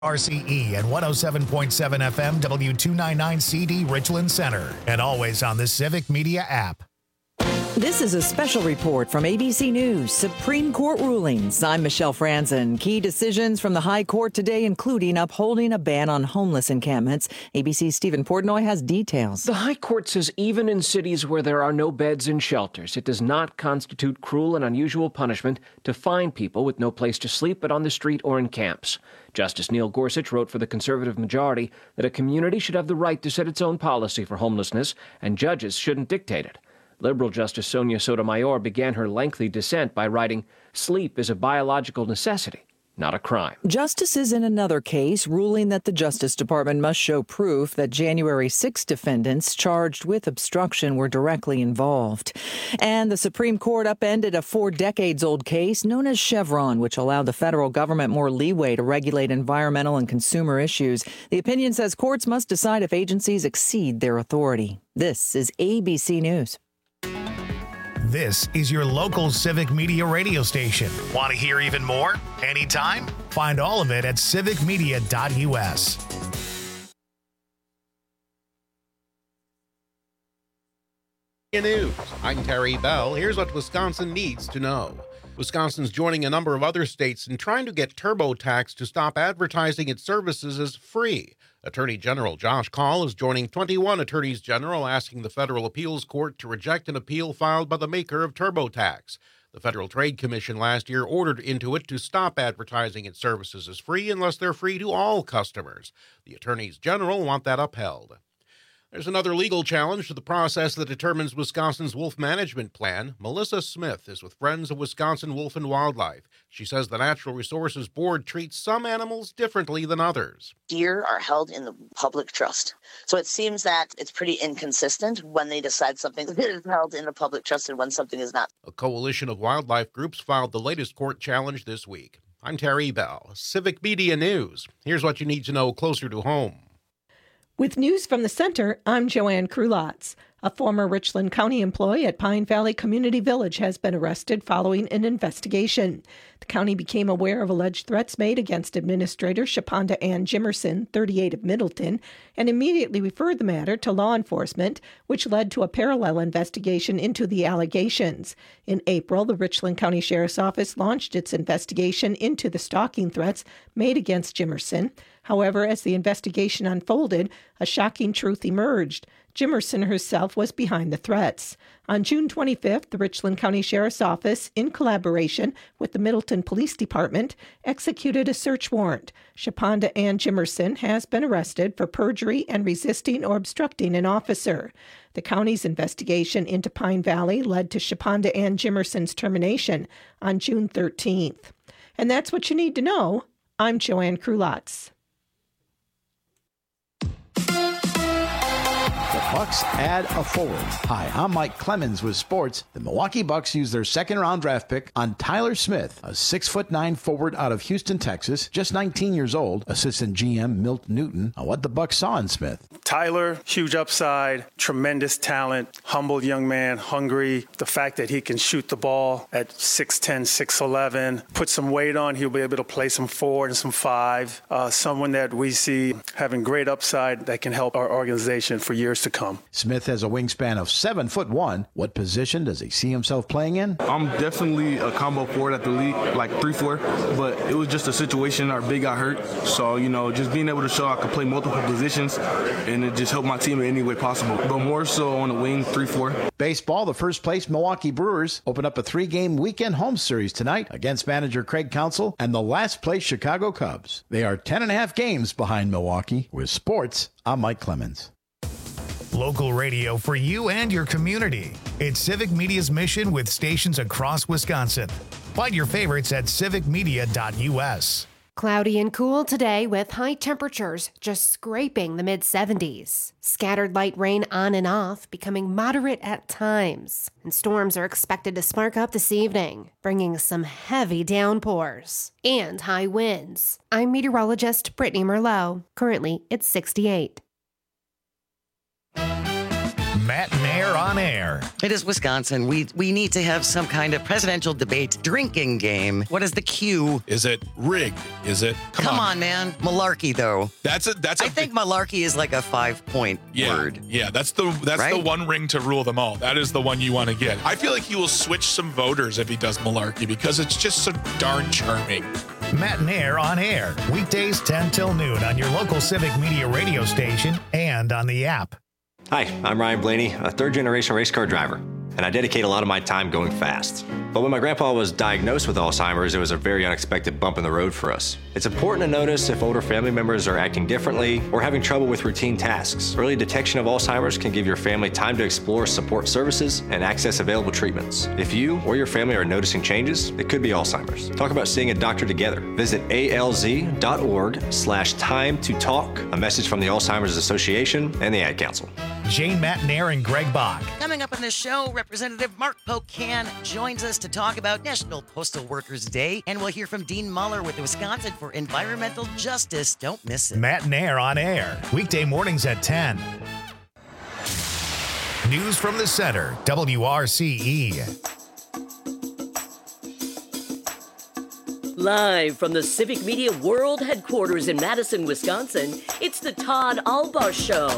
RCE and 107.7 FM W299CD Richland Center, and always on the Civic Media app. This is a special report from ABC News, Supreme Court rulings. I'm Michelle Franzen. Key decisions from the High Court today, including upholding a ban on homeless encampments. ABC's Stephen Portnoy has details. The High Court says even in cities where there are no beds in shelters, it does not constitute cruel and unusual punishment to fine people with no place to sleep but on the street or in camps. Justice Neil Gorsuch wrote for the conservative majority that a community should have the right to set its own policy for homelessness, and judges shouldn't dictate it. Liberal Justice Sonia Sotomayor began her lengthy dissent by writing, "Sleep is a biological necessity, not a crime." Justices in another case ruling that the Justice Department must show proof that January 6 defendants charged with obstruction were directly involved. And the Supreme Court upended a 4 decades old case known as Chevron, which allowed the federal government more leeway to regulate environmental and consumer issues. The opinion says courts must decide if agencies exceed their authority. This is ABC News. This is your local Civic Media radio station. Want to hear even more? Anytime? Find all of it at civicmedia.us. News. I'm Terry Bell. Here's what Wisconsin needs to know. Wisconsin's joining a number of other states in trying to get TurboTax to stop advertising its services as free. Attorney General Josh Kaul is joining 21 attorneys general asking the Federal Appeals Court to reject an appeal filed by the maker of TurboTax. The Federal Trade Commission last year ordered Intuit to stop advertising its services as free unless they're free to all customers. The attorneys general want that upheld. There's another legal challenge to the process that determines Wisconsin's wolf management plan. Melissa Smith is with Friends of Wisconsin Wolf and Wildlife. She says the Natural Resources Board treats some animals differently than others. Deer are held in the public trust. So it seems that it's pretty inconsistent when they decide something is held in the public trust and when something is not. A coalition of wildlife groups filed the latest court challenge this week. I'm Terry Bell, Civic Media News. Here's what you need to know closer to home. With news from the center, I'm Joanne Krulotz. A former Richland County employee at Pine Valley Community Village has been arrested following an investigation. The county became aware of alleged threats made against Administrator Shaponda Ann Jimerson, 38 of Middleton, and immediately referred the matter to law enforcement, which led to a parallel investigation into the allegations. In April, the Richland County Sheriff's Office launched its investigation into the stalking threats made against Jimerson. However, as the investigation unfolded, a shocking truth emerged. Jimerson herself was behind the threats. On June 25th, the Richland County Sheriff's Office, in collaboration with the Middleton Police Department, executed a search warrant. Shaponda Ann Jimerson has been arrested for perjury and resisting or obstructing an officer. The county's investigation into Pine Valley led to Shaponda Ann Jimerson's termination on June 13th. And that's what you need to know. I'm Joanne Krulotz. Bucks add a forward. Hi, I'm Mike Clemens with sports. The Milwaukee Bucks use their second-round draft pick on Tyler Smith, a 6'9" forward out of Houston, Texas, just 19 years old. Assistant GM Milt Newton on what the Bucks saw in Smith. Tyler, huge upside, tremendous talent, humble young man, hungry. The fact that he can shoot the ball at 6'10", 6'11", put some weight on, he'll be able to play some 4 and some 5. Someone that we see having great upside that can help our organization for years to come. Smith has a wingspan of 7'1". What position does he see himself playing in? I'm definitely a combo forward at the league, like 3-4, but it was just a situation our big got hurt. So, just being able to show I could play multiple positions and it just helped my team in any way possible. But more so on the wing, 3-4. Baseball, the first-place Milwaukee Brewers open up a 3-game weekend home series tonight against manager Craig Counsell and the last-place Chicago Cubs. They are 10.5 games behind Milwaukee. With sports, I'm Mike Clemens. Local radio for you and your community. It's Civic Media's mission with stations across Wisconsin. Find your favorites at civicmedia.us. Cloudy and cool today with high temperatures just scraping the mid-70s. Scattered light rain on and off, becoming moderate at times. And storms are expected to spark up this evening, bringing some heavy downpours and high winds. I'm meteorologist Brittany Merlot. Currently, it's 68. Matt Mayer Nair on Air. It is Wisconsin. We need to have some kind of presidential debate drinking game. What is the cue? Is it rigged? Is it? Come on, man. Malarkey, though. I think malarkey is like a 5-point word. Yeah, that's the one ring to rule them all. That is the one you want to get. I feel like he will switch some voters if he does malarkey because it's just so darn charming. Matt Nair on Air. Weekdays 10 till noon on your local Civic Media radio station and on the app. Hi, I'm Ryan Blaney, a third-generation race car driver, and I dedicate a lot of my time going fast. But when my grandpa was diagnosed with Alzheimer's, it was a very unexpected bump in the road for us. It's important to notice if older family members are acting differently or having trouble with routine tasks. Early detection of Alzheimer's can give your family time to explore support services and access available treatments. If you or your family are noticing changes, it could be Alzheimer's. Talk about seeing a doctor together. Visit alz.org/time to talk. A message from the Alzheimer's Association and the Ad Council. Jane, Matt Nair, and Greg Bach. Coming up on this show, Representative Mark Pocan joins us to talk about National Postal Workers Day, and we'll hear from Dean Muller with Wisconsin for Environmental Justice. Don't miss it. Matt Nair on Air, weekday mornings at 10. News from the Center, WRCE. Live from the Civic Media World Headquarters in Madison, Wisconsin, it's the Todd Albaugh Show.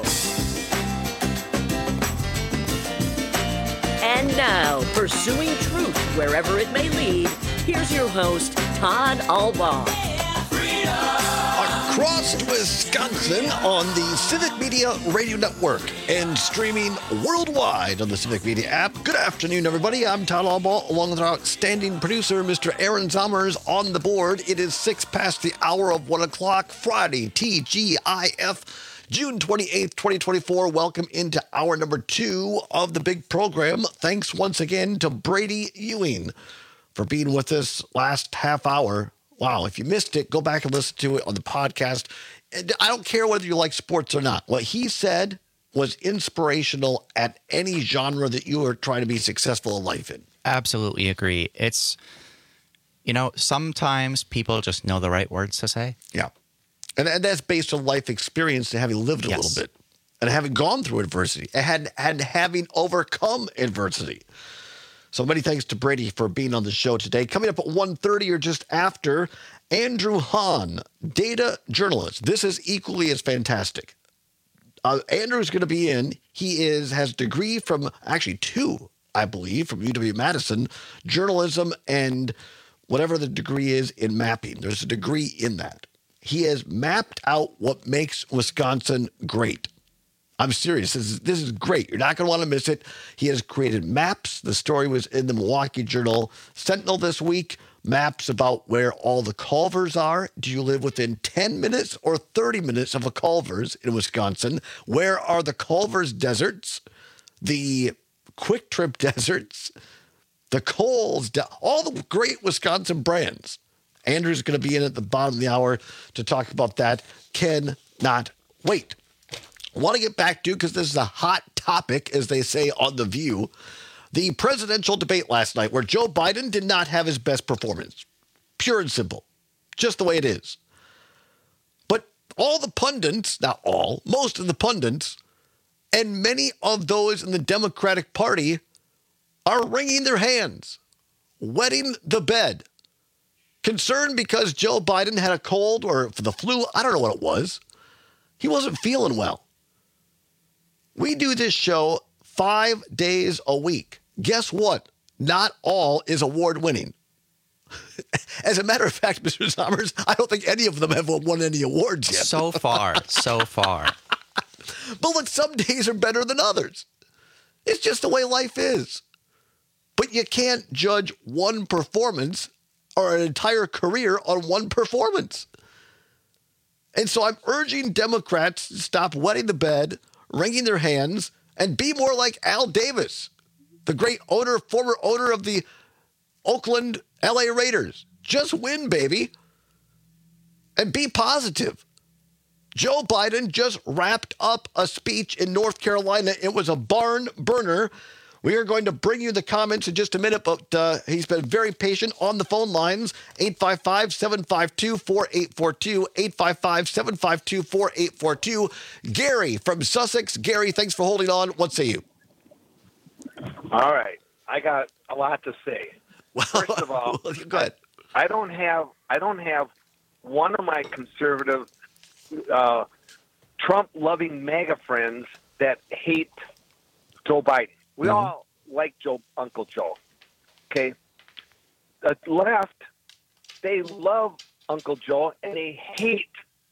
And now, pursuing truth wherever it may lead, here's your host, Todd Albaugh. Across Wisconsin on the Civic Media Radio Network and streaming worldwide on the Civic Media app. Good afternoon, everybody. I'm Todd Albaugh, along with our outstanding producer, Mr. Aaron Zommers, on the board. It is 6 past the hour of 1 o'clock, Friday, TGIF. June 28th, 2024. Welcome into hour number 2 of the big program. Thanks once again to Brady Ewing for being with us last half hour. Wow, if you missed it, go back and listen to it on the podcast. I don't care whether you like sports or not. What he said was inspirational at any genre that you are trying to be successful in life in. Absolutely agree. It's, sometimes people just know the right words to say. Yeah. And that's based on life experience and having lived a little bit and having gone through adversity and having overcome adversity. So many thanks to Brady for being on the show today. Coming up at 1:30 or just after, Andrew Hahn, data journalist. This is equally as fantastic. Andrew's going to be in. He has a degree from, actually 2, I believe, from UW-Madison, journalism and whatever the degree is in mapping. There's a degree in that. He has mapped out what makes Wisconsin great. I'm serious. This is great. You're not going to want to miss it. He has created maps. The story was in the Milwaukee Journal Sentinel this week. Maps about where all the Culvers are. Do you live within 10 minutes or 30 minutes of a Culvers in Wisconsin? Where are the Culvers deserts? The Quick Trip deserts? The Kohl's, all the great Wisconsin brands. Andrew's going to be in at the bottom of the hour to talk about that. Cannot wait. I want to get back to, because this is a hot topic, as they say on The View, the presidential debate last night where Joe Biden did not have his best performance. Pure and simple. Just the way it is. But all the pundits, not all, most of the pundits, and many of those in the Democratic Party are wringing their hands, wetting the bed. Concerned because Joe Biden had a cold or for the flu. I don't know what it was. He wasn't feeling well. We do this show 5 days a week. Guess what? Not all is award-winning. As a matter of fact, Mr. Zommers, I don't think any of them have won any awards yet. So far. But look, some days are better than others. It's just the way life is. But you can't judge one performance or an entire career on one performance. And so I'm urging Democrats to stop wetting the bed, wringing their hands, and be more like Al Davis, the great former owner of the Oakland LA Raiders. Just win, baby. And be positive. Joe Biden just wrapped up a speech in North Carolina. It was a barn burner. We are going to bring you the comments in just a minute, but he's been very patient on the phone lines. 855-752-4842, 855-752-4842. Gary from Sussex. Gary, thanks for holding on. What say you? All right. I got a lot to say. First of all, go ahead. I don't have one of my conservative Trump-loving MAGA friends that hate Joe Biden. We all like Uncle Joe. Okay? The left, they love Uncle Joe, and they hate.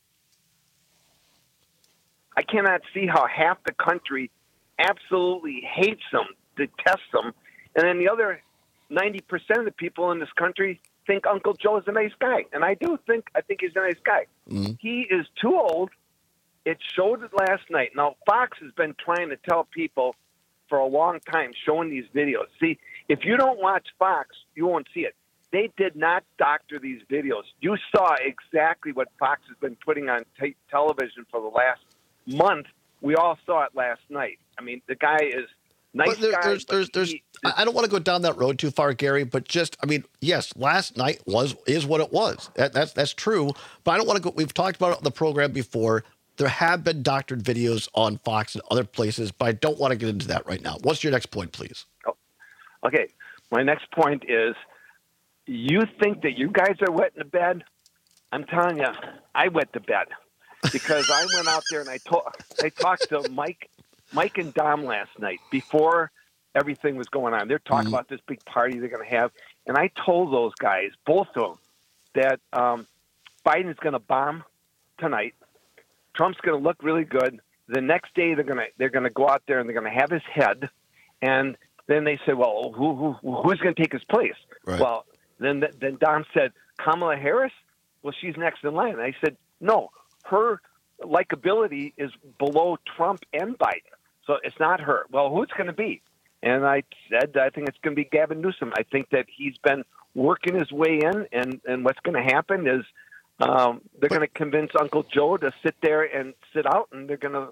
I cannot see how half the country absolutely hates them, detests them, and then the other 90% of the people in this country think Uncle Joe is a nice guy. And I think he's a nice guy. He is too old. It showed it last night. Now, Fox has been trying to tell people for a long time, showing these videos. See, if you don't watch Fox, you won't see it. They did not doctor these videos. You saw exactly what Fox has been putting on television for the last month. We all saw it last night. I mean, the guy is nice guy. I don't want to go down that road too far, Gary, but just, I mean, yes, last night is what it was. That's true. But I don't want to go. We've talked about it on the program before. There have been doctored videos on Fox and other places, but I don't want to get into that right now. What's your next point, please? Oh, okay. My next point is, you think that you guys are wet in the bed? I'm telling you, I wet the bed because I went out there and I talked to Mike and Dom last night before everything was going on. They're talking about this big party they're going to have, and I told those guys, both of them, that Biden is going to bomb tonight. Trump's going to look really good. The next day, they're going to go out there and they're going to have his head, and then they said, "Well, who's going to take his place?" Right. Well, then Don said, "Kamala Harris." Well, she's next in line. And I said, "No, her likability is below Trump and Biden, so it's not her." Well, who's going to be? And I said, I think it's going to be Gavin Newsom. I think that he's been working his way in, and what's going to happen is. They're going to convince Uncle Joe to sit there and sit out, and they're going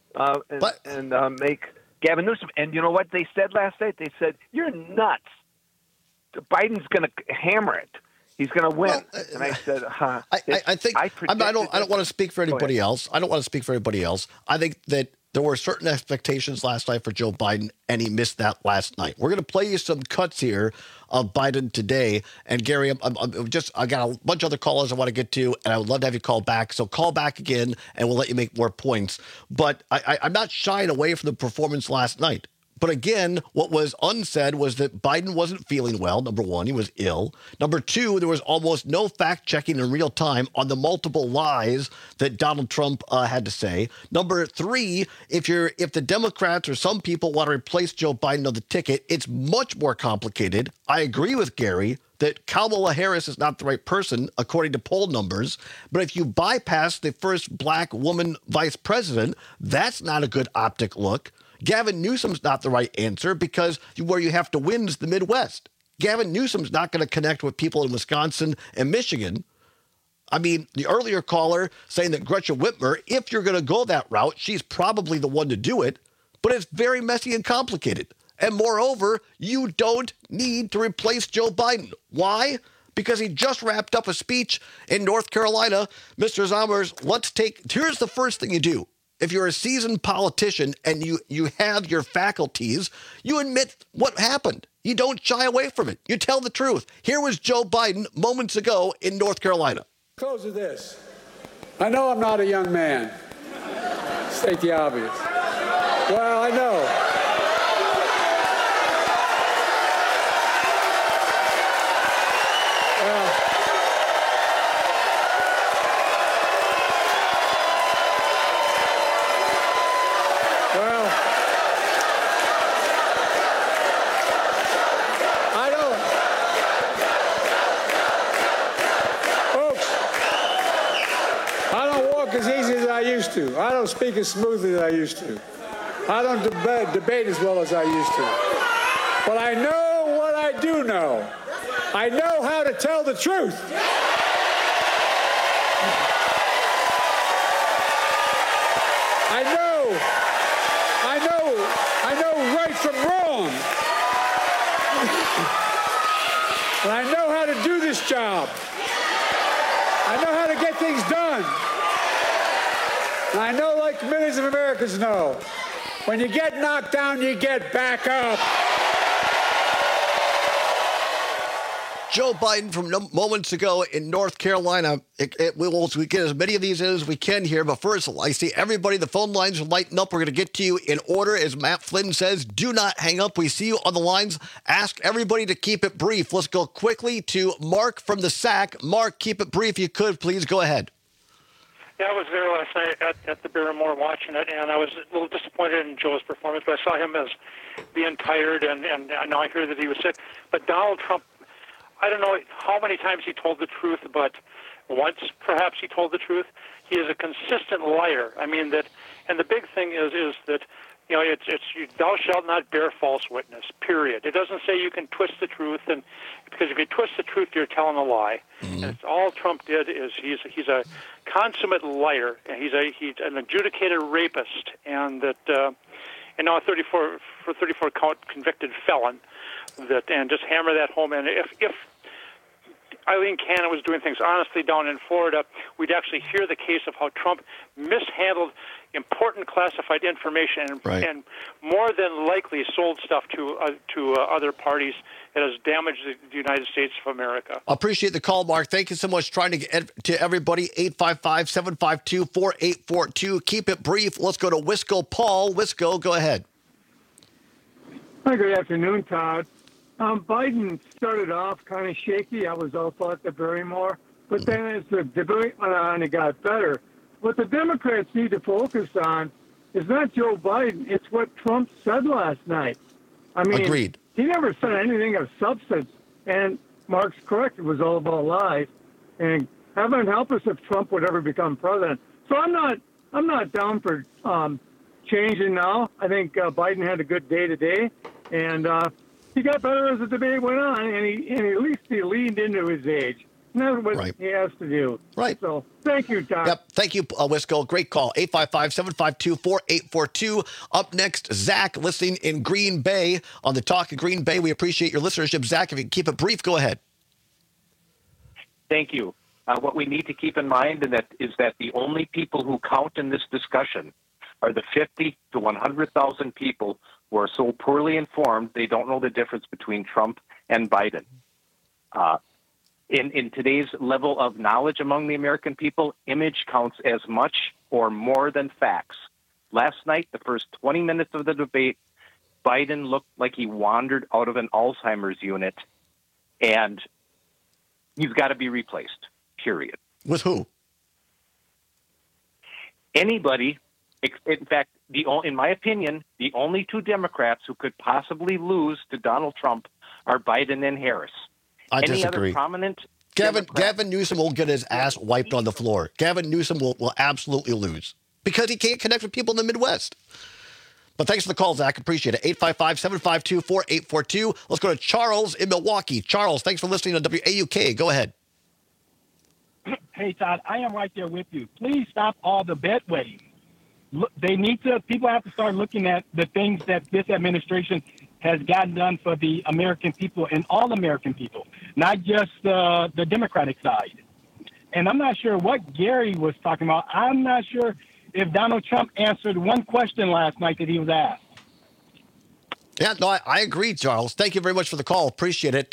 to make Gavin Newsom. And you know what they said last night? They said, "You're nuts. Biden's going to hammer it. He's going to win." Well, and I said, I think I don't want to speak for anybody else. I don't want to speak for anybody else. I think that there were certain expectations last night for Joe Biden, and he missed that last night. We're going to play you some cuts here of Biden today. And Gary, I got a bunch of other callers I want to get to, and I would love to have you call back. So call back again, and we'll let you make more points. But I'm not shying away from the performance last night. But again, what was unsaid was that Biden wasn't feeling well. Number one, he was ill. Number two, there was almost no fact-checking in real time on the multiple lies that Donald Trump had to say. Number three, if the Democrats or some people want to replace Joe Biden on the ticket, it's much more complicated. I agree with Gary that Kamala Harris is not the right person, according to poll numbers. But if you bypass the first black woman vice president, that's not a good optic look. Gavin Newsom's not the right answer because where you have to win is the Midwest. Gavin Newsom's not going to connect with people in Wisconsin and Michigan. I mean, the earlier caller saying that Gretchen Whitmer, if you're going to go that route, she's probably the one to do it, but it's very messy and complicated. And moreover, you don't need to replace Joe Biden. Why? Because he just wrapped up a speech in North Carolina. Mr. Zommers, here's the first thing you do. If you're a seasoned politician and you have your faculties, you admit what happened. You don't shy away from it. You tell the truth. Here was Joe Biden moments ago in North Carolina. Close with this. I know I'm not a young man. State the obvious. Well, I know. I don't speak as smoothly as I used to. I don't debate as well as I used to. But I know what I do know. I know how to tell the truth. I know right from wrong. And I know how to do this job. I know how to get things done. And I know, like millions of Americans know, when you get knocked down, you get back up. Joe Biden from moments ago in North Carolina. We get as many of these as we can here. But first, I see everybody. The phone lines are lighting up. We're going to get to you in order. As Matt Flynn says, do not hang up. We see you on the lines. Ask everybody to keep it brief. Let's go quickly to Mark from the SAC. Mark, keep it brief if you could. Please go ahead. Yeah, I was there last night at the Barrymore watching it, and I was a little disappointed in Joe's performance, but I saw him as being tired, and now I hear that he was sick. But Donald Trump, I don't know how many times he told the truth, but once perhaps he told the truth. He is a consistent liar. I mean, and the big thing is that, you know, it's thou shalt not bear false witness, period. It doesn't say you can twist the truth, and because if you twist the truth, you're telling a lie. Mm-hmm. And it's all Trump did is he's a consummate liar, and he's an adjudicated rapist, and that and now a 34 count convicted felon. And just hammer that home. And if Eileen Cannon was doing things honestly down in Florida, we'd actually hear the case of how Trump mishandled important classified information and more than likely sold stuff to other parties that has damaged the United States of America. I appreciate the call, Mark. Thank you so much. Trying to get to everybody. 855-752-4842. Keep it brief. Let's go to Wisco. Paul. Wisco, go ahead. Hi, good afternoon, Todd. Biden started off kind of shaky. I was also at the Barrymore. But then as the debate went on, it got better. What the Democrats need to focus on is not Joe Biden. It's what Trump said last night. I mean, agreed. He never said anything of substance. And Mark's correct. It was all about lies. And heaven help us if Trump would ever become president. So I'm not down for changing now. I think Biden had a good day today. And he got better as the debate went on, and at least he leaned into his age. And that's what he has to do. Right. So thank you, Tom. Yep. Thank you, Wisco. Great call. 855-752-4842. Up next, Zach, listening in Green Bay on the Talk of Green Bay. We appreciate your listenership. Zach, if you can keep it brief, go ahead. Thank you. What we need to keep in mind is that the only people who count in this discussion are the 50 to 100,000 people who are so poorly informed they don't know the difference between Trump and Biden. In today's level of knowledge among the American people, image counts as much or more than facts. Last night, the first 20 minutes of the debate, Biden looked like he wandered out of an Alzheimer's unit, and he's got to be replaced, period. With who? Anybody. In fact, in my opinion, the only two Democrats who could possibly lose to Donald Trump are Biden and Harris. I disagree. Any other prominent Gavin Newsom will get his ass wiped on the floor. Gavin Newsom will absolutely lose because he can't connect with people in the Midwest. But thanks for the call, Zach. Appreciate it. 855-752-4842. Let's go to Charles in Milwaukee. Charles, thanks for listening to WAUK. Go ahead. Hey, Todd, I am right there with you. Please stop all the bedwetting. People have to start looking at the things that this administration has gotten done for the American people and all American people, not just the Democratic side. And I'm not sure what Gary was talking about. I'm not sure if Donald Trump answered one question last night that he was asked. Yeah, no, I agree, Charles. Thank you very much for the call. Appreciate it.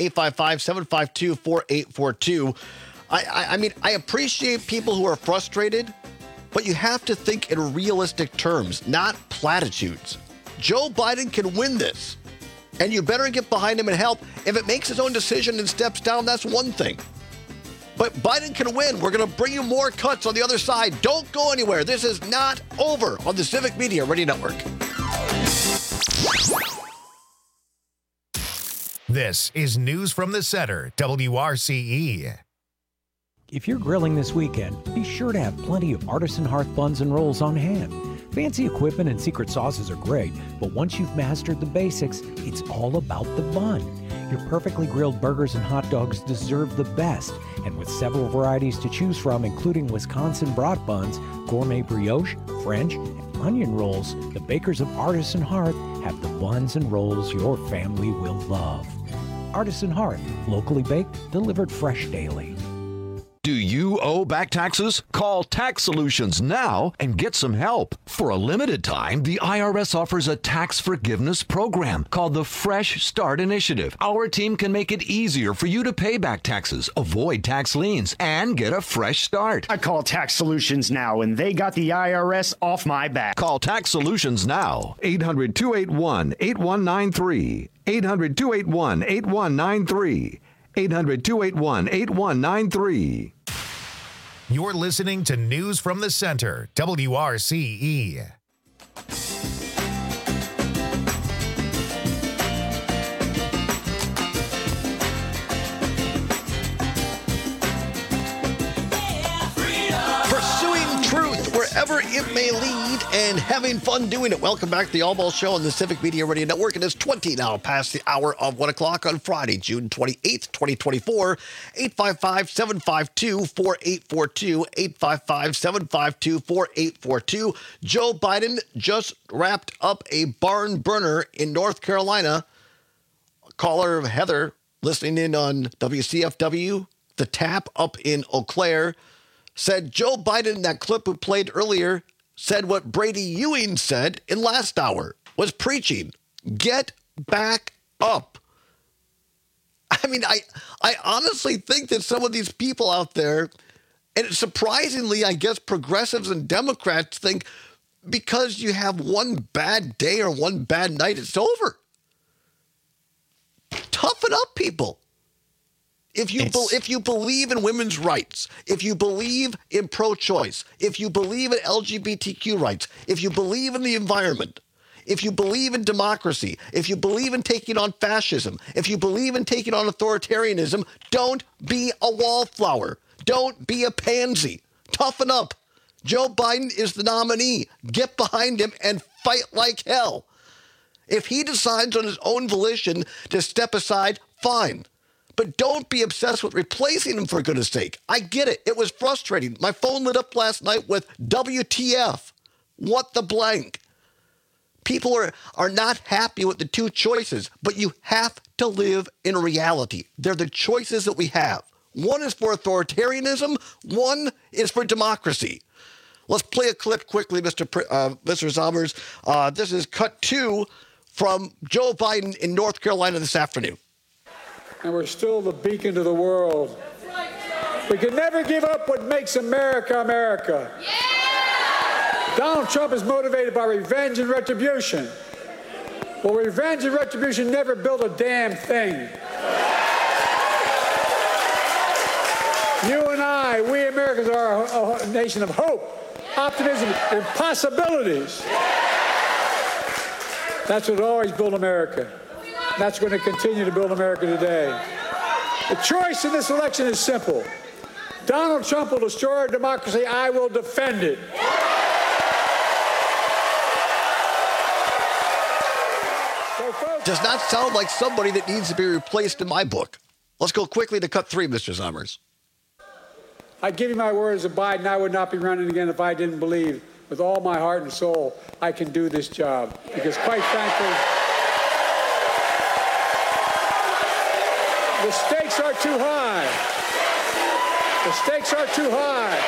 855-752-4842. I mean, I appreciate people who are frustrated, but you have to think in realistic terms, not platitudes. Joe Biden can win this, and you better get behind him and help. If it makes his own decision and steps down, that's one thing. But Biden can win. We're going to bring you more cuts on the other side. Don't go anywhere. This is not over on the Civic Media Radio Network. This is News from the Center, WRCE. If you're grilling this weekend, be sure to have plenty of Artisan Hearth buns and rolls on hand. Fancy equipment and secret sauces are great, but once you've mastered the basics, it's all about the bun. Your perfectly grilled burgers and hot dogs deserve the best, and with several varieties to choose from, including Wisconsin brat buns, gourmet brioche, French, and onion rolls, the bakers of Artisan Hearth have the buns and rolls your family will love. Artisan Hearth, locally baked, delivered fresh daily. Do you owe back taxes? Call Tax Solutions now and get some help. For a limited time, the IRS offers a tax forgiveness program called the Fresh Start Initiative. Our team can make it easier for you to pay back taxes, avoid tax liens, and get a fresh start. I call Tax Solutions now, and they got the IRS off my back. Call Tax Solutions now. 800-281-8193. 800-281-8193. 800-281-8193. You're listening to News from the Center, WRCE. Pursuing truth wherever it may lead and having fun doing it. Welcome back to the All Ball Show on the Civic Media Radio Network. It is 20 now past the hour of 1 o'clock on Friday, June 28th, 2024. 855-752-4842. 855-752-4842. Joe Biden just wrapped up a barn burner in North Carolina. Caller Heather, listening in on WCFW, The Tap up in Eau Claire, said Joe Biden, in that clip we played earlier, said what Brady Ewing said in last hour, was preaching. Get back up. I mean, I honestly think that some of these people out there, and surprisingly, I guess progressives and Democrats think because you have one bad day or one bad night, it's over. Toughen up, people. If you believe in women's rights, if you believe in pro-choice, if you believe in LGBTQ rights, if you believe in the environment, if you believe in democracy, if you believe in taking on fascism, if you believe in taking on authoritarianism, don't be a wallflower. Don't be a pansy. Toughen up. Joe Biden is the nominee. Get behind him and fight like hell. If he decides on his own volition to step aside, fine. But don't be obsessed with replacing him, for goodness sake. I get it. It was frustrating. My phone lit up last night with WTF. What the blank? People are not happy with the two choices, but you have to live in reality. They're the choices that we have. One is for authoritarianism. One is for democracy. Let's play a clip quickly, Mr. Zommers. This is cut 2 from Joe Biden in North Carolina this afternoon. And we're still the beacon to the world. We can never give up what makes America, America. Yeah! Donald Trump is motivated by revenge and retribution. Well, revenge and retribution never built a damn thing. You and I, we Americans are a nation of hope, optimism, and possibilities. That's what always built America. That's going to continue to build America today. The choice in this election is simple. Donald Trump will destroy our democracy. I will defend it. Does not sound like somebody that needs to be replaced in my book. Let's go quickly to cut 3, Mr. Zommers. I give you my word as a Biden, I would not be running again if I didn't believe with all my heart and soul I can do this job. Because quite frankly, the stakes are too high. The stakes are too high.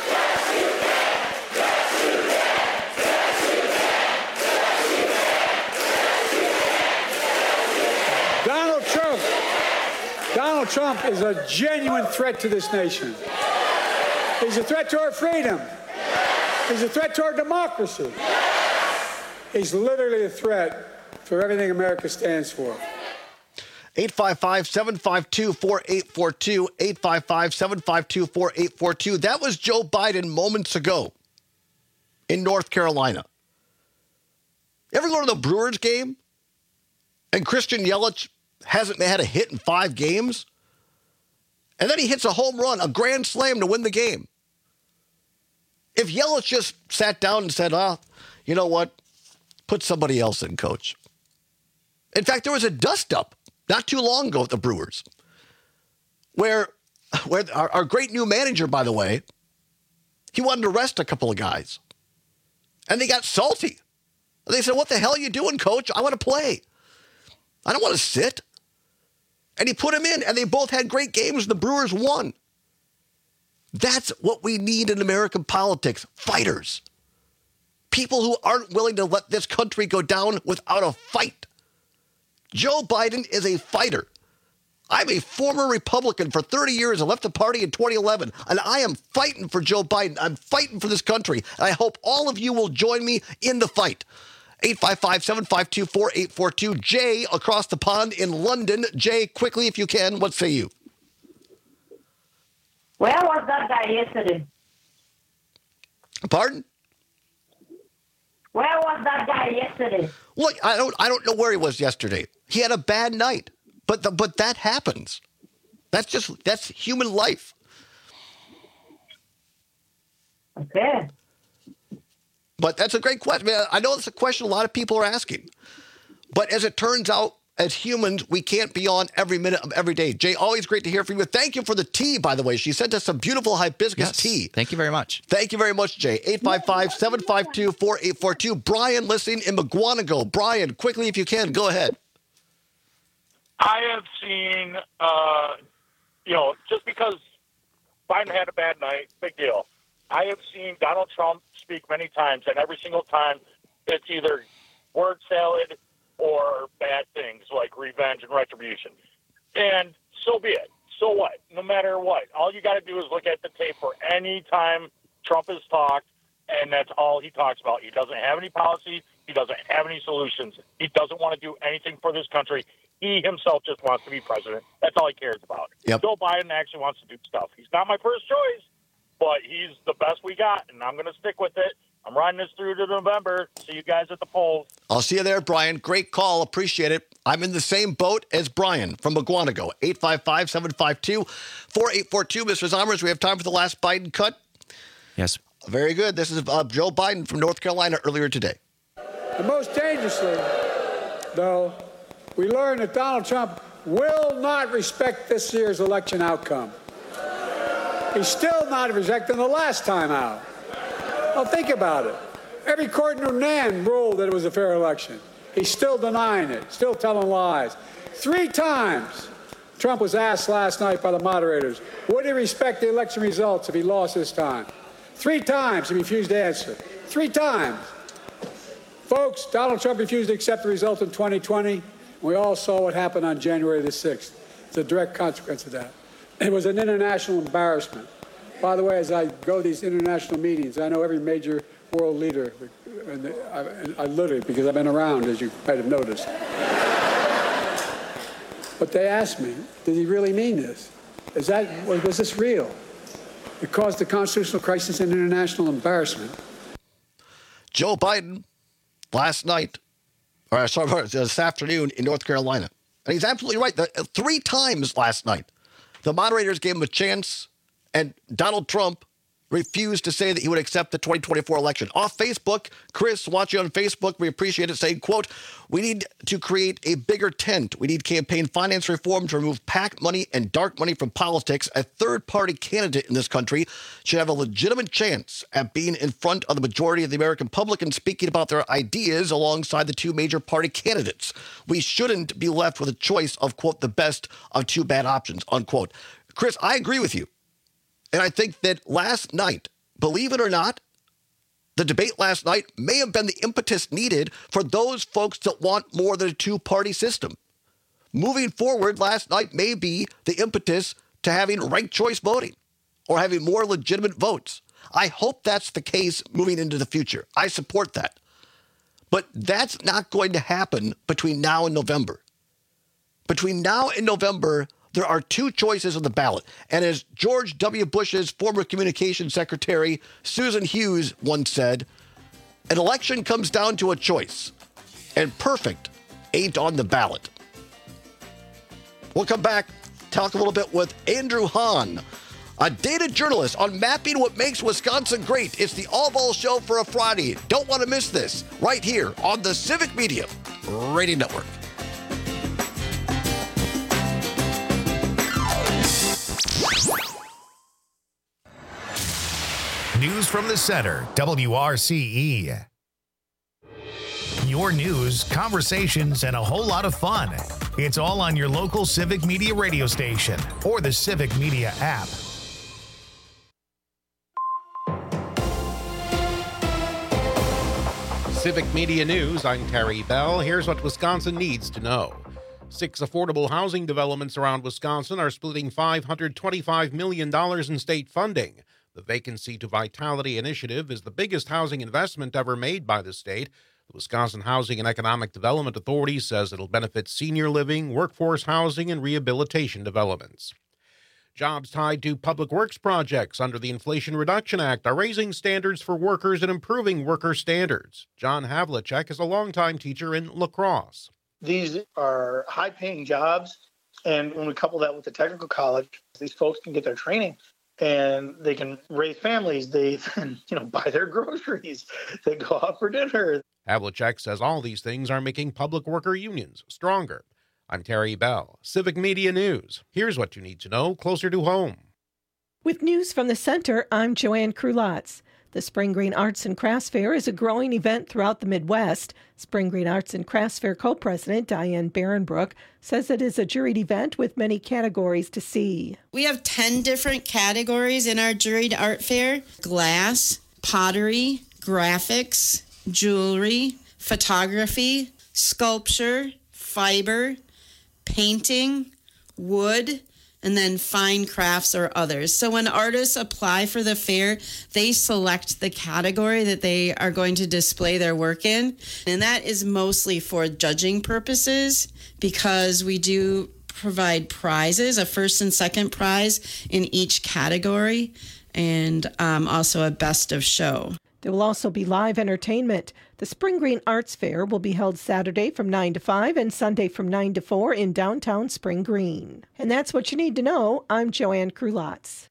Donald Trump is a genuine threat to this nation. He's a threat to our freedom. He's a threat to our democracy. He's literally a threat for everything America stands for. 855-752-4842, 855-752-4842. That was Joe Biden moments ago in North Carolina. Ever go to the Brewers game and Christian Yelich hasn't had a hit in 5 games? And then he hits a home run, a grand slam to win the game. If Yelich just sat down and said, you know what? Put somebody else in, coach. In fact, there was a dust-up not too long ago at the Brewers, where our great new manager, by the way, he wanted to rest a couple of guys. And they got salty. They said, what the hell are you doing, coach? I want to play. I don't want to sit. And he put him in, and they both had great games. The Brewers won. That's what we need in American politics. Fighters. People who aren't willing to let this country go down without a fight. Joe Biden is a fighter. I'm a former Republican for 30 years. I left the party in 2011, and I am fighting for Joe Biden. I'm fighting for this country, and I hope all of you will join me in the fight. 855-752-4842. Jay, across the pond in London. Jay, quickly, if you can, what say you? Where was that guy yesterday? Pardon? Where was that guy yesterday? Look, I don't know where he was yesterday. He had a bad night, but that happens. That's human life. Okay. But that's a great question. I know it's a question a lot of people are asking. But as it turns out, as humans, we can't be on every minute of every day. Jay, always great to hear from you. Thank you for the tea, by the way. She sent us some beautiful hibiscus tea. Thank you very much. Thank you very much, Jay. 855-752-4842. Brian, listening in McGuanago. Brian, quickly, if you can, go ahead. I have seen, just because Biden had a bad night, big deal. I have seen Donald Trump speak many times, and every single time it's either word salad or bad things like revenge and retribution. And so be it. So what? No matter what. All you got to do is look at the tape for any time Trump has talked, and that's all he talks about. He doesn't have any policy. He doesn't have any solutions. He doesn't want to do anything for this country. He himself just wants to be president. That's all he cares about. Yep. Joe Biden actually wants to do stuff. He's not my first choice, but he's the best we got, and I'm going to stick with it. I'm riding this through to November. See you guys at the polls. I'll see you there, Brian. Great call. Appreciate it. I'm in the same boat as Brian from McGuanago. 855-752-4842. Mr. Zommers, we have time for the last Biden cut? Yes. Very good. This is Joe Biden from North Carolina earlier today. And most dangerously, though, we learned that Donald Trump will not respect this year's election outcome. He's still not respecting the last time out. Well, think about it. Every court in Newnan ruled that it was a fair election. He's still denying it, still telling lies. 3 times Trump was asked last night by the moderators, would he respect the election results if he lost this time? 3 times he refused to answer. 3 times. Folks, Donald Trump refused to accept the result in 2020. We all saw what happened on January the 6th. It's a direct consequence of that. It was an international embarrassment. By the way, as I go to these international meetings, I know every major world leader, and I literally, because I've been around, as you might have noticed. But they asked me, did he really mean this? Was this real? It caused a constitutional crisis and international embarrassment. Joe Biden, this afternoon in North Carolina. And he's absolutely right. 3 times last night, the moderators gave him a chance, and Donald Trump refused to say that he would accept the 2024 election. Off Facebook, Chris, watching on Facebook, we appreciate it, saying, quote, we need to create a bigger tent. We need campaign finance reform to remove PAC money and dark money from politics. A third-party candidate in this country should have a legitimate chance at being in front of the majority of the American public and speaking about their ideas alongside the 2 major party candidates. We shouldn't be left with a choice of, quote, the best of 2 bad options, unquote. Chris, I agree with you. And I think that last night, believe it or not, the debate last night may have been the impetus needed for those folks that want more than a 2-party system. Moving forward, last night may be the impetus to having ranked choice voting or having more legitimate votes. I hope that's the case moving into the future. I support that. But that's not going to happen between now and November. Between now and November, there are 2 choices on the ballot. And as George W. Bush's former communications secretary, Susan Hughes, once said, an election comes down to a choice, and perfect ain't on the ballot. We'll come back, talk a little bit with Andrew Hahn, a data journalist on mapping what makes Wisconsin great. It's the All Ball Show for a Friday. Don't want to miss this right here on the Civic Media Radio Network. News from the center, WRCE. Your news, conversations, and a whole lot of fun. It's all on your local Civic Media radio station or the Civic Media app. Civic Media News, I'm Terry Bell. Here's what Wisconsin needs to know. 6 affordable housing developments around Wisconsin are splitting $525 million in state funding. The Vacancy to Vitality Initiative is the biggest housing investment ever made by the state. The Wisconsin Housing and Economic Development Authority says it'll benefit senior living, workforce housing, and rehabilitation developments. Jobs tied to public works projects under the Inflation Reduction Act are raising standards for workers and improving worker standards. John Havlicek is a longtime teacher in La Crosse. These are high-paying jobs, and when we couple that with the technical college, these folks can get their training, and they can raise families. They can, buy their groceries. They go out for dinner. Havlicek says all these things are making public worker unions stronger. I'm Terry Bell, Civic Media News. Here's what you need to know closer to home. With news from the center, I'm Joanne Krulotz. The Spring Green Arts and Crafts Fair is a growing event throughout the Midwest. Spring Green Arts and Crafts Fair co-president Diane Barenbrook says it is a juried event with many categories to see. We have 10 different categories in our juried art fair: glass, pottery, graphics, jewelry, photography, sculpture, fiber, painting, wood, and then fine crafts or others. So when artists apply for the fair, they select the category that they are going to display their work in. And that is mostly for judging purposes, because we do provide prizes, a first and second prize in each category, and also a best of show. There will also be live entertainment. The Spring Green Arts Fair will be held Saturday from 9 to 5 and Sunday from 9 to 4 in downtown Spring Green. And that's what you need to know. I'm Joanne Krulotz.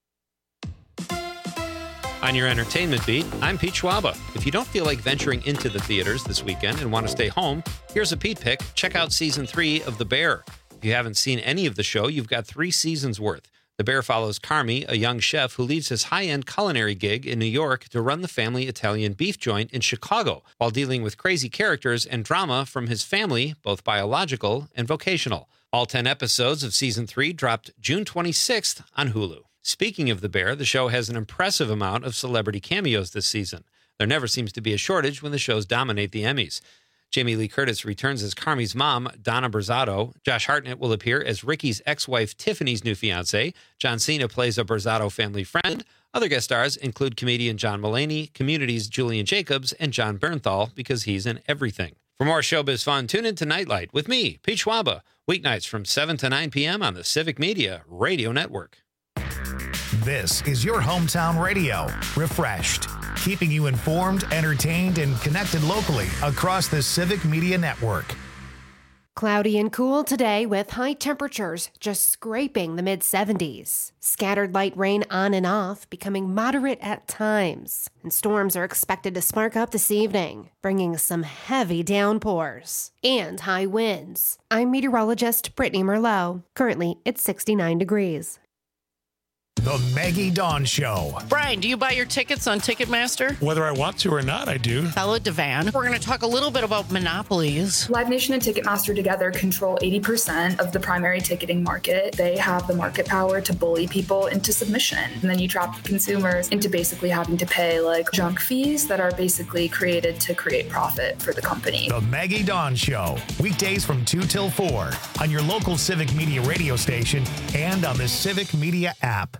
On your entertainment beat, I'm Pete Schwaba. If you don't feel like venturing into the theaters this weekend and want to stay home, here's a Pete pick. Check out Season 3 of The Bear. If you haven't seen any of the show, you've got 3 seasons worth. The Bear follows Carmi, a young chef who leaves his high-end culinary gig in New York to run the family Italian beef joint in Chicago, while dealing with crazy characters and drama from his family, both biological and vocational. All 10 episodes of Season 3 dropped June 26th on Hulu. Speaking of The Bear, the show has an impressive amount of celebrity cameos this season. There never seems to be a shortage when the shows dominate the Emmys. Jamie Lee Curtis returns as Carmi's mom, Donna Berzato. Josh Hartnett will appear as Ricky's ex-wife, Tiffany's new fiancé. John Cena plays a Berzato family friend. Other guest stars include comedian John Mulaney, Community's Julian Jacobs, and John Bernthal, because he's in everything. For more showbiz fun, tune in to Nightlight with me, Pete Schwaba, weeknights from 7 to 9 p.m. on the Civic Media Radio Network. This is your hometown radio, refreshed, keeping you informed, entertained, and connected locally across the Civic Media Network. Cloudy and cool today with high temperatures just scraping the mid-70s. Scattered light rain on and off, becoming moderate at times. And storms are expected to spark up this evening, bringing some heavy downpours and high winds. I'm meteorologist Brittany Merlot. Currently, it's 69 degrees. The Maggie Dawn Show. Brian, do you buy your tickets on Ticketmaster? Whether I want to or not, I do. Bella Devan. We're going to talk a little bit about monopolies. Live Nation and Ticketmaster together control 80% of the primary ticketing market. They have the market power to bully people into submission. And then you trap consumers into basically having to pay junk fees that are basically created to create profit for the company. The Maggie Dawn Show. Weekdays from 2 till 4 on your local Civic Media radio station and on the Civic Media app.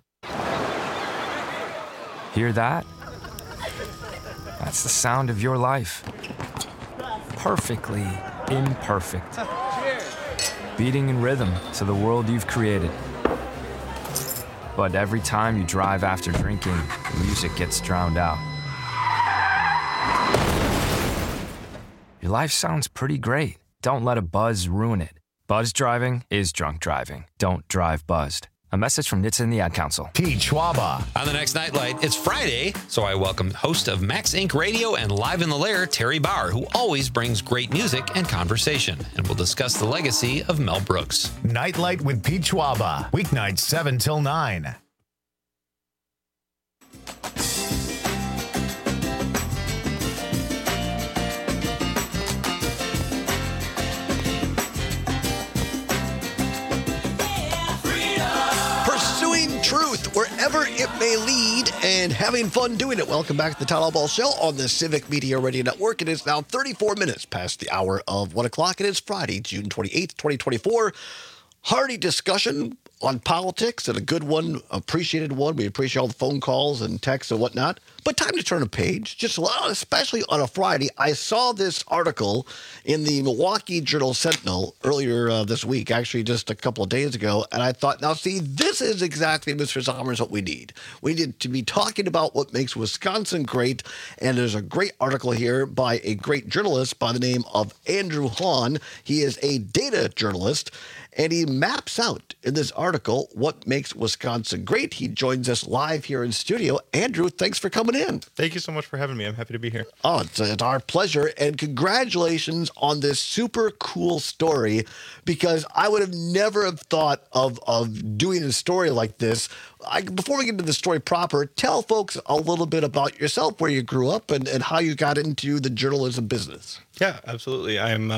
Hear that? That's the sound of your life. Perfectly imperfect. Beating in rhythm to the world you've created. But every time you drive after drinking, the music gets drowned out. Your life sounds pretty great. Don't let a buzz ruin it. Buzz driving is drunk driving. Don't drive buzzed. A message from NHTSA and the Ad Council. Pete Schwaba. On the next Nightlight, it's Friday, so I welcome host of Max Inc. Radio and Live in the Lair, Terry Barr, who always brings great music and conversation, and we'll discuss the legacy of Mel Brooks. Nightlight with Pete Schwaba. Weeknights 7 till 9. truth wherever it may lead and having fun doing it. Welcome back to the Todd Ball Show on the Civic Media Radio Network. It is now 34 minutes past the hour of 1 o'clock. It is Friday, June 28th, 2024. Hearty discussion on politics, and a good one, appreciated one. We appreciate all the phone calls and texts and whatnot. But time to turn a page, just especially on a Friday. I saw this article in the Milwaukee Journal-Sentinel earlier this week, actually just a couple of days ago, and I thought, now see, this is exactly, Mr. Sommers, what we need. We need to be talking about what makes Wisconsin great, and there's a great article here by a great journalist by the name of Andrew Hahn. He is a data journalist, and he maps out in this article what makes Wisconsin great. He joins us live here in studio. Andrew, thanks for coming in. Thank you so much for having me. I'm happy to be here. Oh, it's our pleasure. And congratulations on this super cool story, because I would have never have thought of doing a story like this. Before we get into the story proper, tell folks a little bit about yourself, where you grew up, and how you got into the journalism business. Yeah, absolutely. I'm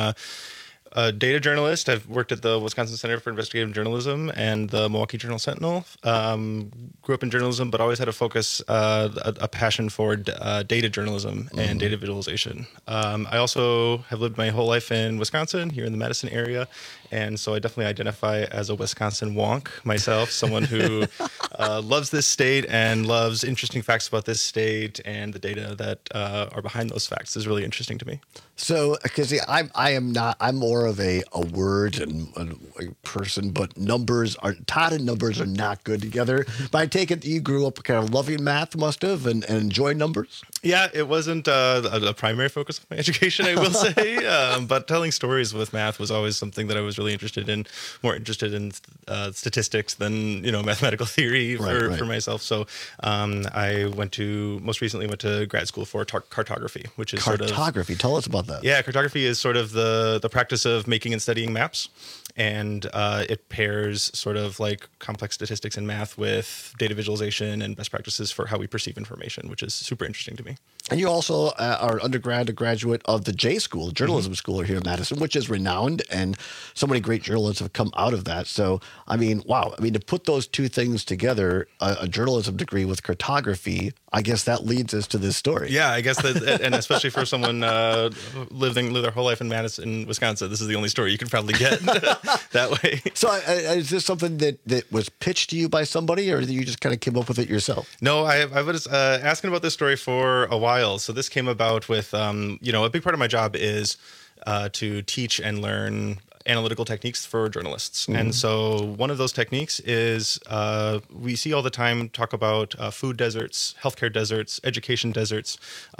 a data journalist. I've worked at the Wisconsin Center for Investigative Journalism and the Milwaukee Journal-Sentinel. Grew up in journalism, but always had a focus, a passion for data journalism and data visualization. I also have lived my whole life in Wisconsin, here in the Madison area, and so I definitely identify as a Wisconsin wonk myself, someone who loves this state and loves interesting facts about this state, and the data that are behind those facts is really interesting to me. So, because I'm more of a word and a person, but Todd and numbers are not good together. But I take it that you grew up kind of loving math, must have, and enjoy numbers? Yeah, it wasn't a primary focus of my education, I will say. But telling stories with math was always something that I was really interested in, more interested in statistics than, mathematical theory for myself. So I most recently went to grad school for cartography, which is cartography. Tell us about that. Yeah, cartography is sort of the practice of making and studying maps. And it pairs sort of like complex statistics and math with data visualization and best practices for how we perceive information, which is super interesting to me. And you also are a graduate of the J School, journalism school here in Madison, which is renowned, and so many great journalists have come out of that. So, wow. To put those two things together, a journalism degree with cartography, I guess that leads us to this story. Yeah, I guess that, and especially for someone lived their whole life in Madison, Wisconsin, this is the only story you could probably get that way. So is this something that was pitched to you by somebody, or you just kind of came up with it yourself? No, I was asking about this story for a while. So this came about with, a big part of my job is to teach and learn analytical techniques for journalists. Mm-hmm. And so one of those techniques is we see all the time talk about food deserts, healthcare deserts, education deserts,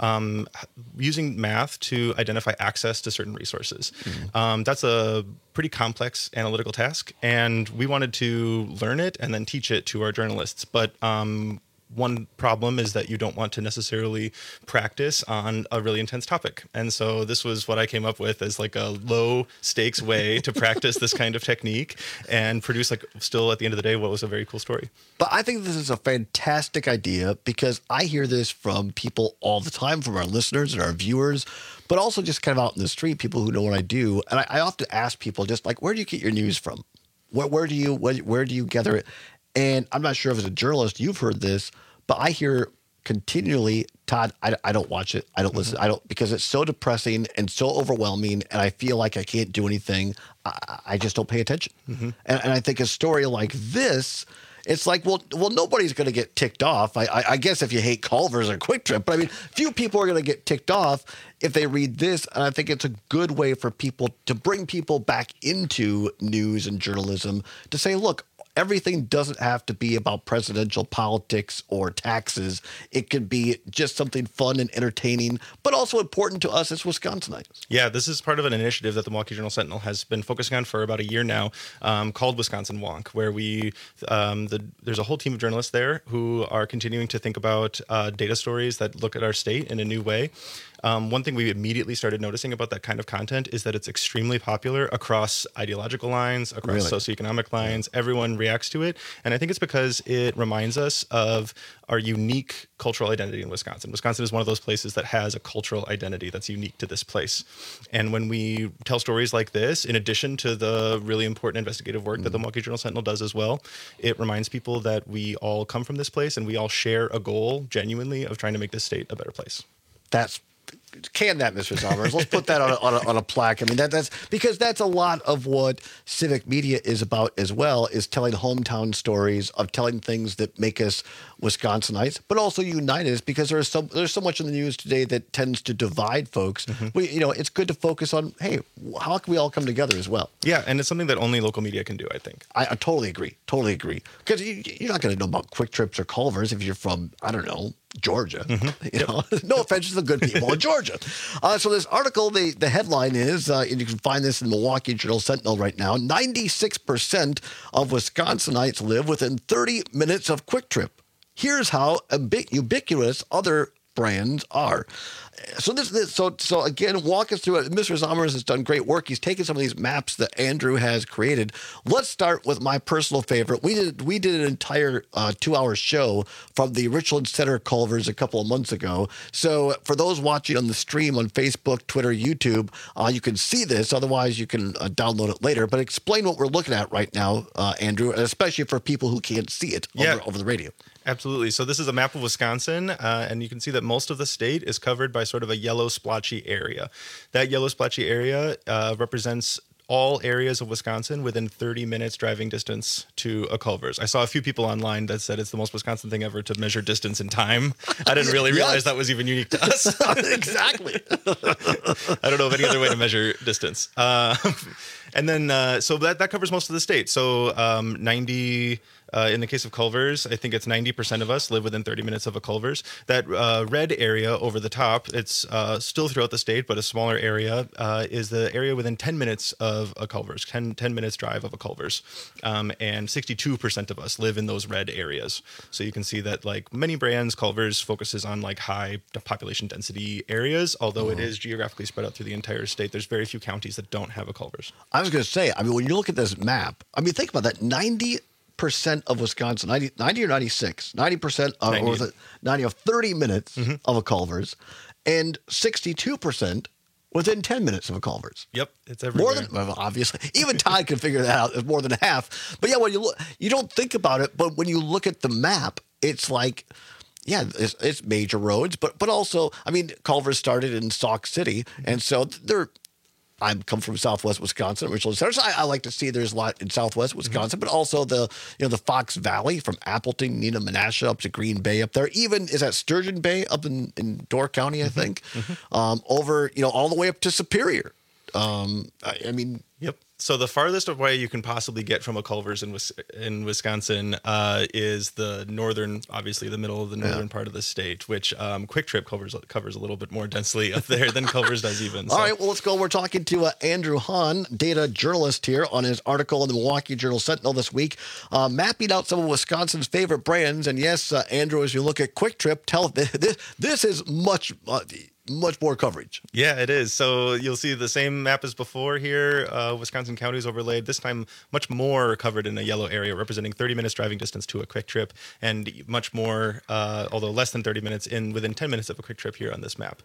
using math to identify access to certain resources. Mm-hmm. That's a pretty complex analytical task, and we wanted to learn it and then teach it to our journalists. But one problem is that you don't want to necessarily practice on a really intense topic. And so this was what I came up with as like a low stakes way to practice this kind of technique and produce, still at the end of the day, what was a very cool story. But I think this is a fantastic idea, because I hear this from people all the time, from our listeners and our viewers, but also just kind of out in the street, people who know what I do. And I often ask people just like, where do you get your news from? Where do you gather it? And I'm not sure if as a journalist you've heard this, but I hear continually, Todd, I don't watch it. I don't listen. Because it's so depressing and so overwhelming, and I feel like I can't do anything. I just don't pay attention. Mm-hmm. And I think a story like this, it's like, well, nobody's going to get ticked off. I guess if you hate Culver's or Quick Trip, but few people are going to get ticked off if they read this. And I think it's a good way for people to bring people back into news and journalism to say, look, everything doesn't have to be about presidential politics or taxes. It could be just something fun and entertaining, but also important to us as Wisconsinites. Yeah, this is part of an initiative that the Milwaukee Journal-Sentinel has been focusing on for about a year now, called Wisconsin Wonk, where there's a whole team of journalists there who are continuing to think about data stories that look at our state in a new way. One thing we immediately started noticing about that kind of content is that it's extremely popular across ideological lines, across socioeconomic lines. Everyone reacts to it. And I think it's because it reminds us of our unique cultural identity in Wisconsin. Wisconsin is one of those places that has a cultural identity that's unique to this place. And when we tell stories like this, in addition to the really important investigative work that the Milwaukee Journal Sentinel does as well, it reminds people that we all come from this place and we all share a goal genuinely of trying to make this state a better place. Can that, Mr. Zommers? Let's put that on a plaque. I mean, that's because that's a lot of what civic media is about as well, is telling hometown stories, of telling things that make us Wisconsinites, but also unite us, because there's so much in the news today that tends to divide folks. It's good to focus on, hey, how can we all come together as well? Yeah, and it's something that only local media can do, I think. I totally agree. Because you're not going to know about Quick Trips or Culver's if you're from, I don't know, Georgia. No offense to the good people in Georgia. So this article, the headline is, and you can find this in the Milwaukee Journal Sentinel right now, 96% of Wisconsinites live within 30 minutes of Quick Trip. Here's how ubiquitous other brands are. So again, walk us through it. Mr. Zommers has done great work. He's taken some of these maps that Andrew has created. Let's start with my personal favorite. We did an entire 2-hour show from the Richland Center Culver's a couple of months ago. So for those watching on the stream on Facebook, Twitter, YouTube, you can see this. Otherwise, you can download it later. But explain what we're looking at right now, Andrew, and especially for people who can't see it over the radio. Absolutely. So this is a map of Wisconsin, and you can see that most of the state is covered by sort of a yellow splotchy area. That yellow splotchy area represents all areas of Wisconsin within 30 minutes driving distance to a Culver's. I saw a few people online that said it's the most Wisconsin thing ever to measure distance in time. I didn't really realize that was even unique to us. Exactly. I don't know of any other way to measure distance. And then, so that covers most of the state. So 90... in the case of Culver's, I think it's 90% of us live within 30 minutes of a Culver's. That red area over the top, it's still throughout the state, but a smaller area is the area within 10 minutes of a Culver's, 10 minutes drive of a Culver's. And 62% of us live in those red areas. So you can see that, like many brands, Culver's focuses on like high population density areas, although it is geographically spread out through the entire state. There's very few counties that don't have a Culver's. I was going to say, I mean, when you look at this map, I mean, think about that, 90% of Wisconsin, 90 or 96, 90% of 90 of 30 minutes of a Culver's, and 62% within 10 minutes of a Culver's. Yep, it's everywhere. More than, well, obviously, even Todd can figure that out. It's more than half. But yeah, when you look, you don't think about it, but when you look at the map, it's like, yeah, it's major roads, but also, I mean, Culver's started in Sauk City, and so I come from Southwest Wisconsin, Richland Center. So I like to see there's a lot in Southwest Wisconsin, but also the Fox Valley from Appleton, Neenah, Menasha up to Green Bay up there. Even is that Sturgeon Bay up in Door County, I think, over all the way up to Superior. I mean, yep. So the farthest away you can possibly get from a Culver's in Wisconsin is the northern, obviously the middle of the northern part of the state, which Quick Trip covers a little bit more densely up there than Culver's does even. So. All right, well, let's go. We're talking to Andrew Hahn, data journalist here, on his article in the Milwaukee Journal Sentinel this week, mapping out some of Wisconsin's favorite brands. And yes, Andrew, as you look at Quick Trip, this is much more coverage. Yeah, it is. So you'll see the same map as before here, Wisconsin counties overlaid, this time much more covered in a yellow area, representing 30 minutes driving distance to a Quick Trip, and much more, although less than 30 minutes, within 10 minutes of a Quick Trip here on this map.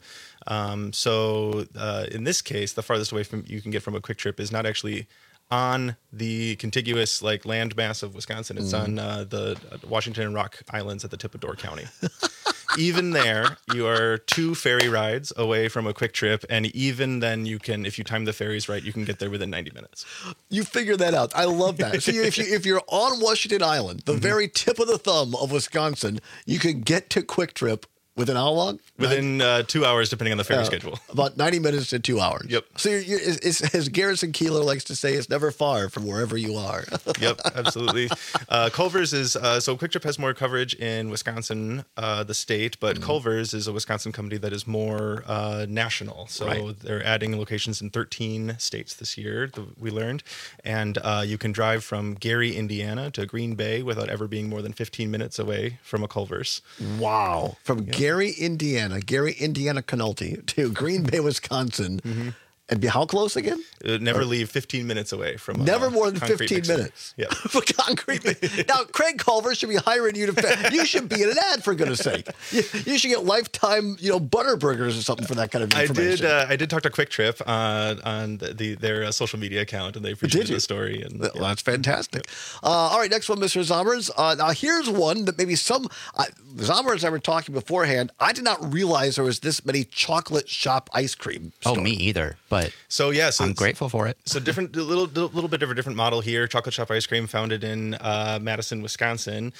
So in this case, the farthest away from you can get from a Quick Trip is not actually on the contiguous land mass of Wisconsin. It's on the Washington and Rock Islands at the tip of Door County. Even there, you are 2 ferry rides away from a Quick Trip, and even then, you can, if you time the ferries right, you can get there within 90 minutes. You figured that out. I love that. So if you're on Washington Island, the very tip of the thumb of Wisconsin, you can get to Quick Trip within how long? Within 2 hours, depending on the ferry schedule. About 90 minutes to 2 hours. Yep. So as Garrison Keillor likes to say, it's never far from wherever you are. Yep, absolutely. Culver's is, so Quick Trip has more coverage in Wisconsin, the state, but Culver's is a Wisconsin company that is more national. So they're adding locations in 13 states this year, we learned. And you can drive from Gary, Indiana to Green Bay without ever being more than 15 minutes away from a Culver's. Wow. From Gary, Indiana, Canulty to Green Bay, Wisconsin. And be how close again? Never leave 15 minutes away from never more than concrete 15 mixer. minutes. Yeah. For concrete mixer. Now, Craig Culver should be hiring you to. You should be in an ad, for goodness sake. You should get lifetime, butter burgers or something for that kind of information. I did talk to Quick Trip on their social media account, and they appreciated the story. And well, that's fantastic. All right, next one, Mr. Zommers. Now, here's one that maybe Zommers and I were talking beforehand. I did not realize there was this many chocolate shop ice cream stores. Oh, me either. But I'm grateful for it. So different, a little bit of a different model here. Chocolate Shop Ice Cream, founded in Madison, Wisconsin.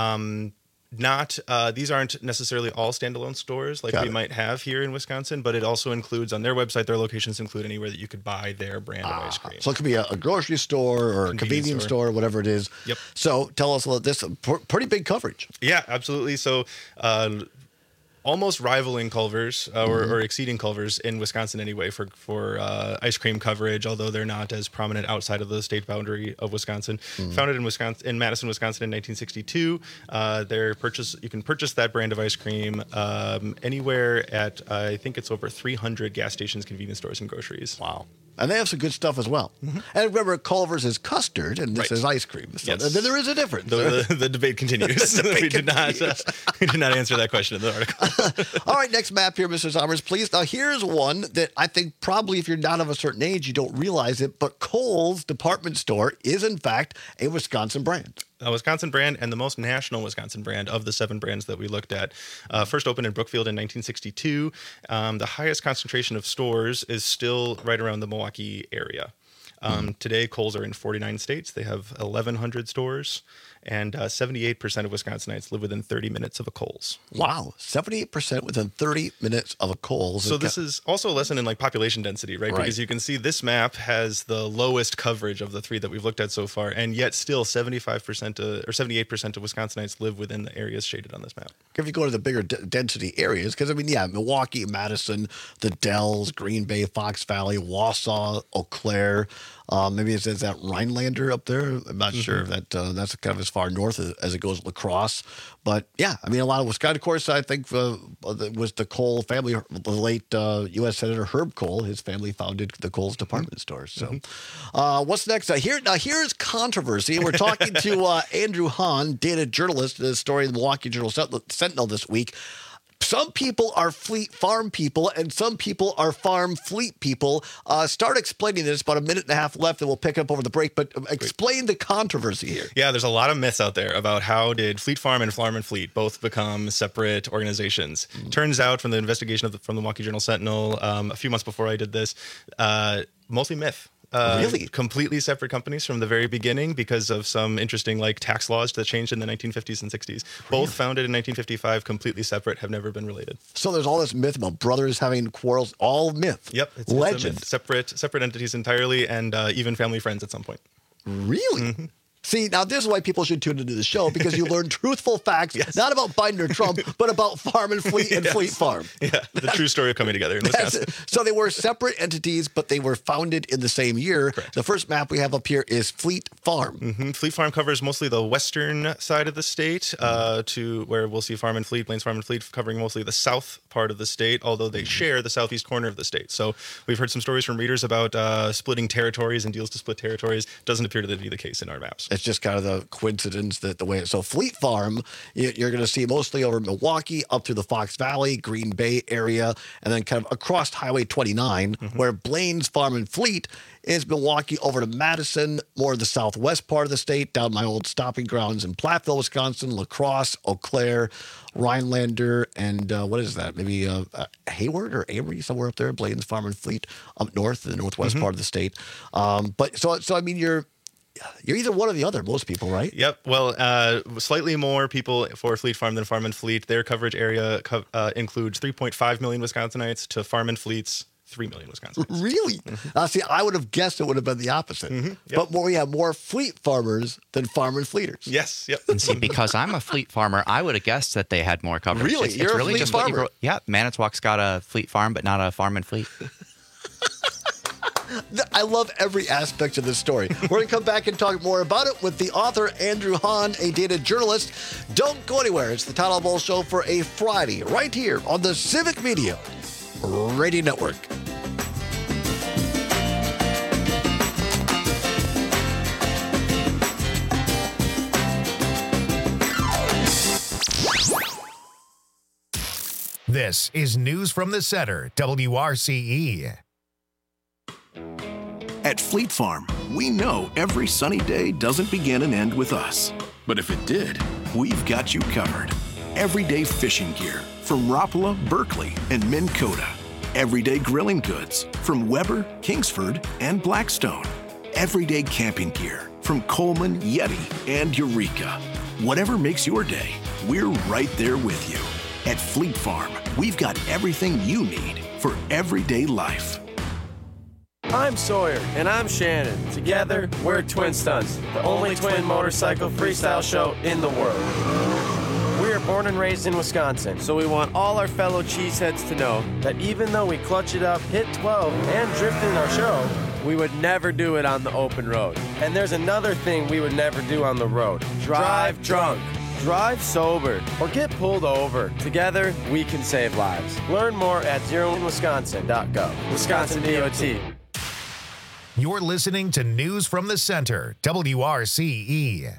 These aren't necessarily all standalone stores like we might have here in Wisconsin, but it also includes on their website, their locations include anywhere that you could buy their brand of ice cream. So it could be a grocery store or a convenience store, whatever it is. Yep. So tell us about this. Pretty big coverage. Yeah, absolutely. So almost rivaling Culver's or exceeding Culver's in Wisconsin anyway for ice cream coverage, although they're not as prominent outside of the state boundary of Wisconsin. Founded in Madison, Wisconsin in 1962. You can purchase that brand of ice cream anywhere at I think it's over 300 gas stations, convenience stores, and groceries. Wow. And they have some good stuff as well. And remember, Culver's is custard, and this is ice cream. So then there is a difference. The debate continues. We did not answer that question in the article. All right, next map here, Mr. Zommers, please. Now, here's one that I think probably if you're not of a certain age, you don't realize it, but Kohl's department store is, in fact, a Wisconsin brand. A Wisconsin brand and the most national Wisconsin brand of the 7 brands that we looked at. First opened in Brookfield in 1962. The highest concentration of stores is still right around the Milwaukee area. Today, Kohl's are in 49 states. They have 1,100 stores, and 78% of Wisconsinites live within 30 minutes of a Kohl's. Wow, 78% within 30 minutes of a Kohl's. So this is also a lesson in population density, right? Because you can see this map has the lowest coverage of the 3 that we've looked at so far, and yet still 75% or 78% of Wisconsinites live within the areas shaded on this map. If you go to the bigger density areas, because Milwaukee, Madison, the Dells, Green Bay, Fox Valley, Wausau, Eau Claire. Maybe it says that Rhinelander up there. I'm not sure if that's kind of as far north as it goes, La Crosse. But yeah, a lot of Wisconsin. Of course, I think was the Kohl family, the late U.S. Senator Herb Kohl. His family founded the Kohl's department stores. So, what's next? Here's controversy. We're talking to Andrew Hahn, data journalist, the story in the Milwaukee Journal Sentinel this week. Some people are fleet farm people, and some people are farm fleet people. Start explaining this. About a minute and a half left, and we'll pick it up over the break. But explain the controversy here. Yeah, there's a lot of myths out there about how did Fleet Farm and Farm and Fleet both become separate organizations. Turns out, from the investigation from the Milwaukee Journal Sentinel a few months before I did this, mostly myth. Really? Completely separate companies from the very beginning because of some interesting tax laws that changed in the 1950s and 60s. Both founded in 1955, completely separate, have never been related. So there's all this myth about brothers having quarrels, all myth. Yep. It's legend. Separate entities entirely, and even family friends at some point. Really? See, now this is why people should tune into the show, because you learn truthful facts, not about Biden or Trump, but about Farm and Fleet and Fleet Farm. Yeah, the true story of coming together in Wisconsin. So they were separate entities, but they were founded in the same year. Correct. The first map we have up here is Fleet Farm. Fleet Farm covers mostly the western side of the state, to where we'll see Farm and Fleet, Blaines Farm and Fleet covering mostly the south part of the state, although they share the southeast corner of the state. So we've heard some stories from readers about splitting territories and deals to split territories. Doesn't appear to be the case in our maps. It's just kind of the coincidence that the way so Fleet Farm you're going to see mostly over Milwaukee up through the Fox Valley, Green Bay area, and then kind of across Highway 29, where Blaines Farm and Fleet is Milwaukee over to Madison, more of the southwest part of the state, down my old stopping grounds in Platteville, Wisconsin, La Crosse, Eau Claire, Rhinelander, and what is that? Maybe Hayward or Amory, somewhere up there, Blaines Farm and Fleet up north in the northwest part of the state. But so you're either one or the other, most people, right? Yep. Well, slightly more people for Fleet Farm than Farm and Fleet. Their coverage area includes 3.5 million Wisconsinites to Farm and Fleet's 3 million Wisconsinites. Really? See, I would have guessed it would have been the opposite. Yep. But we have more fleet farmers than farm and fleeters. Yes. Yep. And see, because I'm a fleet farmer, I would have guessed that they had more coverage. Really? It's You're a really fleet just farmer? Yeah, Manitowoc's got a fleet farm, but not a farm and fleet. I love every aspect of this story. We're going to come back and talk more about it with the author, Andrew Hahn, a data journalist. Don't go anywhere. It's the Town Hall Show for a Friday, right here on the Civic Media Radio Network. This is News from the Center, WRCE. At Fleet Farm, we know every sunny day doesn't begin and end with us. But if it did, we've got you covered. Everyday fishing gear from Rapala, Berkeley, and Minn Kota. Everyday grilling goods from Weber, Kingsford, and Blackstone. Everyday camping gear from Coleman, Yeti, and Eureka. Whatever makes your day, we're right there with you. At Fleet Farm, we've got everything you need for everyday life. I'm Sawyer. And I'm Shannon. Together, we're Twin Stunts, the only twin motorcycle freestyle show in the world. We are born and raised in Wisconsin, so we want all our fellow cheeseheads to know that even though we clutch it up, hit 12, and drift in our show, we would never do it on the open road. And there's another thing we would never do on the road. Drive drunk. Drive sober or get pulled over. Together, we can save lives. Learn more at zeroinwisconsin.gov. Wisconsin DOT. You're listening to News from the Center, WRCE.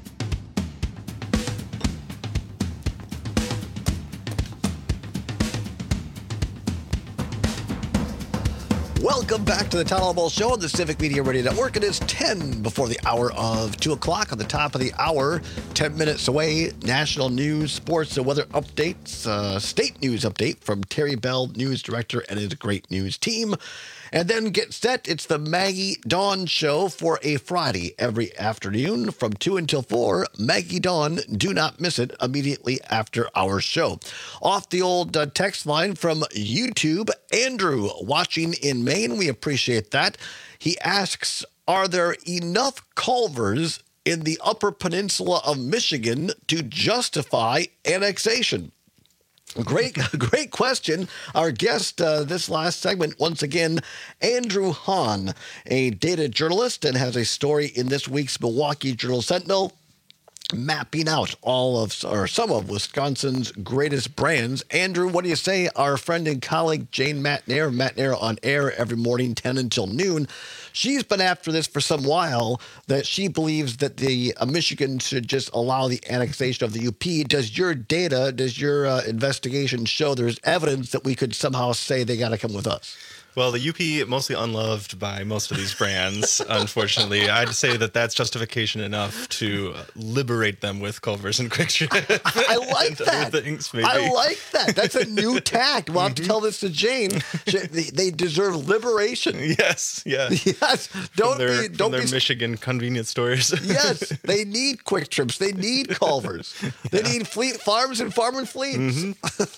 Welcome back to the Town Hall Ball Show on the Civic Media Radio Network. It is 10 before the hour of 2 o'clock. On the top of the hour, 10 minutes away, national news, sports, and weather updates, state news update from Terry Bell, news director, and his great news team. And then get set. It's the Maggie Dawn Show for a Friday every afternoon from 2 until 4. Maggie Dawn, do not miss it immediately after our show. Off the old text line from YouTube, Andrew, watching in Maine. We appreciate that. He asks, are there enough Culvers in the Upper Peninsula of Michigan to justify annexation? Great question. Our guest this last segment, once again, Andrew Hahn, a data journalist and has a story in this week's Milwaukee Journal-Sentinel mapping out all of, or some of, Wisconsin's greatest brands. Andrew, what do you say? Our friend and colleague Jane Matnair on air every morning, 10 until noon. She's been after this for some while, that she believes that the Michigan should just allow the annexation of the UP. Does your data, does your investigation show there's evidence that we could somehow say they got to come with us? Well, the UP mostly unloved by most of these brands, unfortunately. I'd say that that's justification enough to liberate them with Culver's and Quick Trip. I like that. Things, maybe. I like that. That's a new tact. We'll have to tell this to Jane. They deserve liberation. Yes, yeah. Yes. Don't from their be Michigan convenience stores. Yes, they need Quick Trips. They need Culver's. They need Fleet Farms and Farm and Fleets.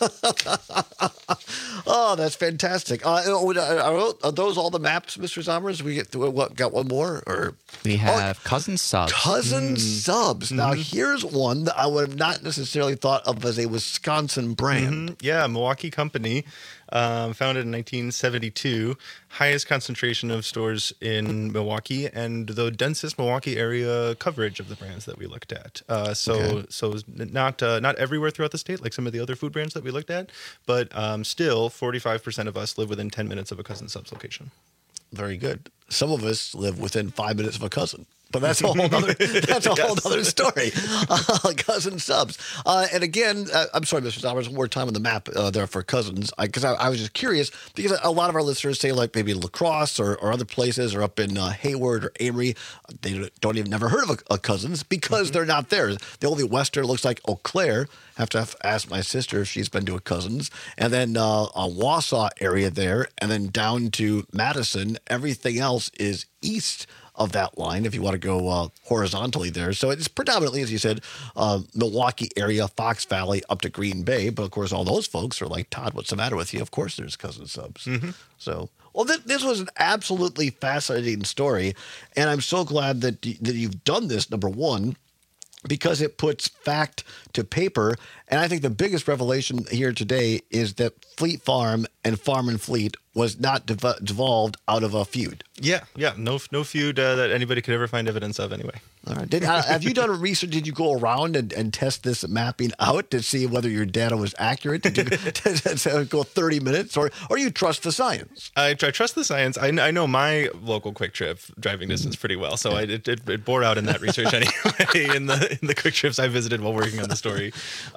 Oh, that's fantastic. Are those all the maps, Mr. Zommers? We got one more? Or we have Cousin Subs. Cousin Subs. Now, here's one that I would have not necessarily thought of as a Wisconsin brand. Yeah, Milwaukee company, founded in 1972. Highest concentration of stores in Milwaukee and the densest Milwaukee area coverage of the brands that we looked at. So not everywhere throughout the state like some of the other food brands that we looked at, but still 45% of us live within 10 minutes of a Cousin Subs location. Very good. Some of us live within 5 minutes of a Cousin. But that's a whole other, whole other story. Cousin Subs. And again, I'm sorry, Mr. Zommers, one more time on the map there for Cousins. Because I was just curious, because a lot of our listeners say like maybe La Crosse or other places or up in Hayward or Amory, they don't even never heard of a Cousins because they're not there. The only Western looks like Eau Claire. Have to ask my sister if she's been to a Cousins. And then a Wausau area there, and then down to Madison. Everything else is east of that line if you want to go horizontally there. So it's predominantly, as you said, Milwaukee area, Fox Valley, up to Green Bay. But, of course, all those folks are like, Todd, what's the matter with you? Of course there's Cousin Subs. So, well, this was an absolutely fascinating story. And I'm so glad that you've done this, number one, because it puts fact to paper. And I think the biggest revelation here today is that Fleet Farm and Farm and Fleet was not devolved out of a feud. Yeah, no feud that anybody could ever find evidence of anyway. All right. Have you done research? Did you go around and test this mapping out to see whether your data was accurate? Did you go 30 minutes, or you trust the science? I trust the science. I know my local Quick Trip driving distance pretty well, so it bore out in that research anyway. in the Quick Trips I visited while working on the story,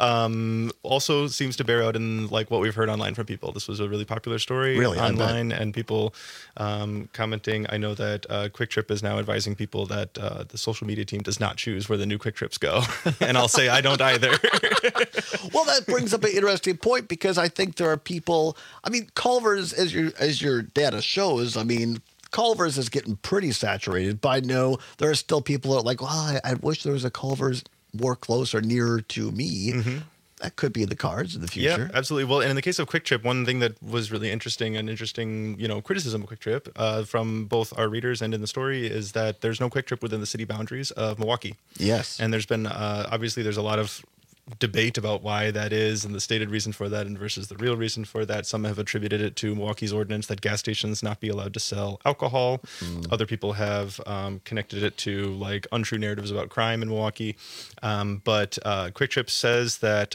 also seems to bear out in like what we've heard online from people. This was a really popular story online, and people commenting. I know that Quick Trip is now advising people that the social media team does not choose where the new Quick Trips go, and I'll say I don't either. Well, that brings up an interesting point, because I think there are people. I mean, Culver's, as your data shows, I mean, Culver's is getting pretty saturated. But I know there are still people that are like, well, I wish there was a Culver's more close or nearer to me. Mm-hmm. That could be in the cards in the future. Yeah, absolutely. Well, and in the case of Quick Trip, one thing that was really interesting criticism of Quick Trip from both our readers and in the story is that there's no Quick Trip within the city boundaries of Milwaukee. Yes. And there's been, obviously, there's a lot of debate about why that is and the stated reason for that and versus the real reason for that. Some have attributed it to Milwaukee's ordinance that gas stations not be allowed to sell alcohol. Other people have connected it to like untrue narratives about crime in Milwaukee. But Quick Trip says that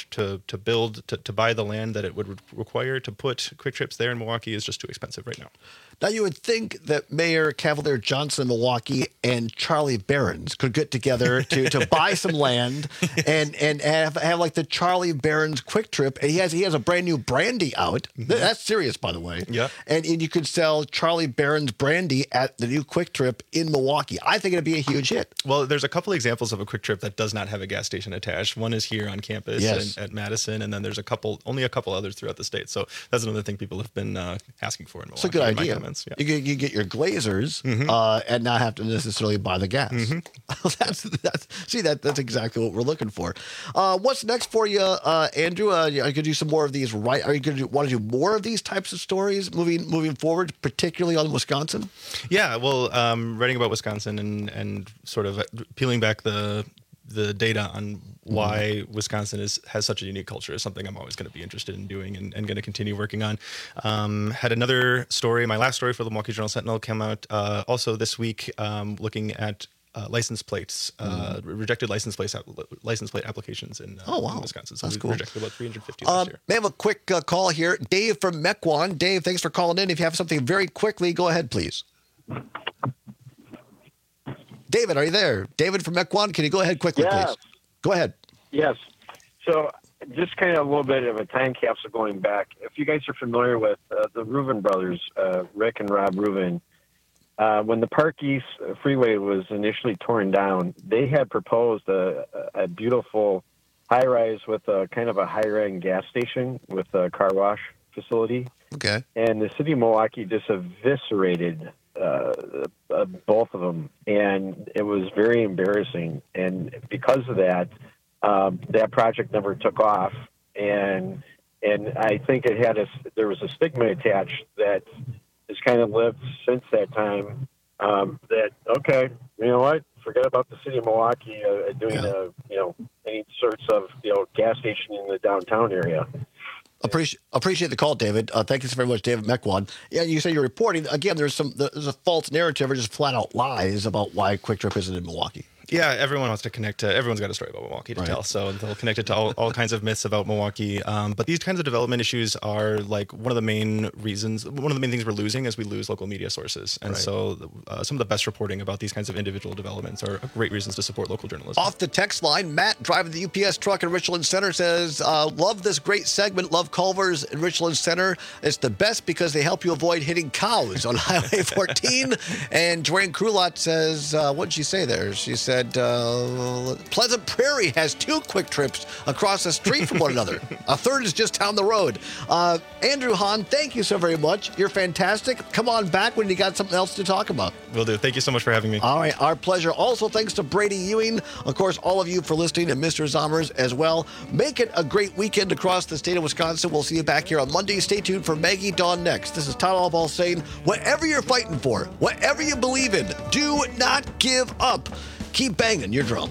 to buy the land that it would require to put Quick Trips there in Milwaukee is just too expensive right now. Now, you would think that Mayor Cavalier Johnson of Milwaukee and Charlie Barons could get together to buy some land and have like the Charlie Barons Quick Trip. And he has a brand new brandy out. Mm-hmm. That's serious, by the way. Yeah. And you could sell Charlie Barons brandy at the new Quick Trip in Milwaukee. I think it'd be a huge hit. Well, there's a couple examples of a Quick Trip that does not have a gas station attached. One is here on campus at Madison, and then there's only a couple others throughout the state. So that's another thing people have been asking for in Milwaukee. It's a good idea. Yeah. You get your Glazers and not have to necessarily buy the gas. Mm-hmm. That's exactly what we're looking for. What's next for you, Andrew? Are you going to do some more of these? Right? Are you going to want to do more of these types of stories moving forward, particularly on Wisconsin? Yeah, well, writing about Wisconsin and sort of peeling back the data on why Wisconsin has such a unique culture is something I'm always going to be interested in doing and going to continue working on. Had another story, my last story for the Milwaukee Journal Sentinel came out also this week, looking at license plates, rejected license plate applications in Wisconsin. So that's we cool. Rejected about 350 last year. May I have a quick call here? Dave from Mequon. Dave, thanks for calling in. If you have something very quickly, go ahead, please. David, are you there? David from Mequon, can you go ahead quickly, please? Go ahead. Yes. So just kind of a little bit of a time capsule going back. If you guys are familiar with the Reuven brothers, Rick and Rob Reuven, when the Park East Freeway was initially torn down, they had proposed a beautiful high-rise with a kind of a high-end gas station with a car wash facility. Okay. And the city of Milwaukee just eviscerated both of them, and it was very embarrassing. And because of that, that project never took off, and I think there was a stigma attached that has kind of lived since that time. That okay, you know what? Forget about the city of Milwaukee doing any sorts of gas station in the downtown area. Appreciate the call, David. Thank you so very much, David Mequon. Yeah, you say you're reporting. Again, there's a false narrative or just flat out lies about why Quick Trip isn't in Milwaukee. Yeah, everyone wants to connect to, everyone's got a story about Milwaukee to tell, so they'll connect it to all kinds of myths about Milwaukee. But these kinds of development issues are like one of the main things we're losing is we lose local media sources. And so some of the best reporting about these kinds of individual developments are great reasons to support local journalism. Off the text line, Matt driving the UPS truck in Richland Center says, love this great segment, love Culver's in Richland Center. It's the best because they help you avoid hitting cows on Highway 14. And Joanne Krulot says, what did she say there? She said, Pleasant Prairie has 2 Quick Trips across the street from one another. A third is just down the road. Andrew Hahn, thank you so very much. You're fantastic. Come on back when you got something else to talk about. Will do. Thank you so much for having me. All right, our pleasure. Also, thanks to Brady Ewing. Of course, all of you for listening, and Mr. Zommers as well. Make it a great weekend across the state of Wisconsin. We'll see you back here on Monday. Stay tuned for Maggie Dawn next. This is Todd Allball saying, whatever you're fighting for, whatever you believe in, do not give up. Keep banging your drum.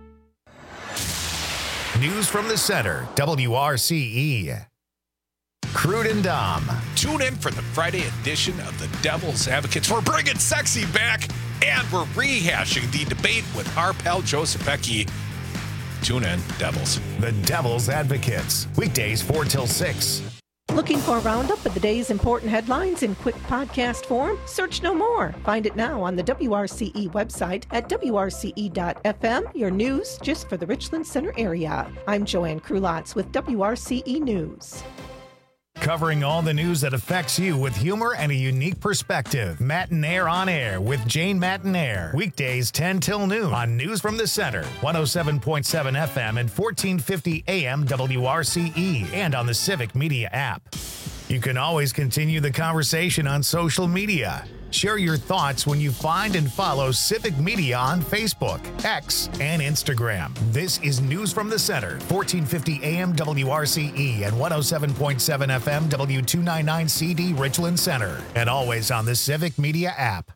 News from the center, WRCE. Crude and Dom. Tune in for the Friday edition of the Devil's Advocates. We're bringing sexy back, and we're rehashing the debate with our pal Joe Zepecki. Tune in, Devils. The Devil's Advocates. Weekdays 4 till 6. Looking for a roundup of the day's important headlines in quick podcast form? Search no more. Find it now on the WRCE website at WRCE.FM, your news just for the Richland Center area. I'm Joanne Krulotz with WRCE News. Covering all the news that affects you with humor and a unique perspective. Matinaire on Air with Jane Matinaire. Weekdays 10 till noon on News from the Center, 107.7 FM and 1450 AM WRCE, and on the Civic Media app. You can always continue the conversation on social media. Share your thoughts when you find and follow Civic Media on Facebook, X, and Instagram. This is News from the Center, 1450 AM WRCE and 107.7 FM W299CD Richland Center, and always on the Civic Media app.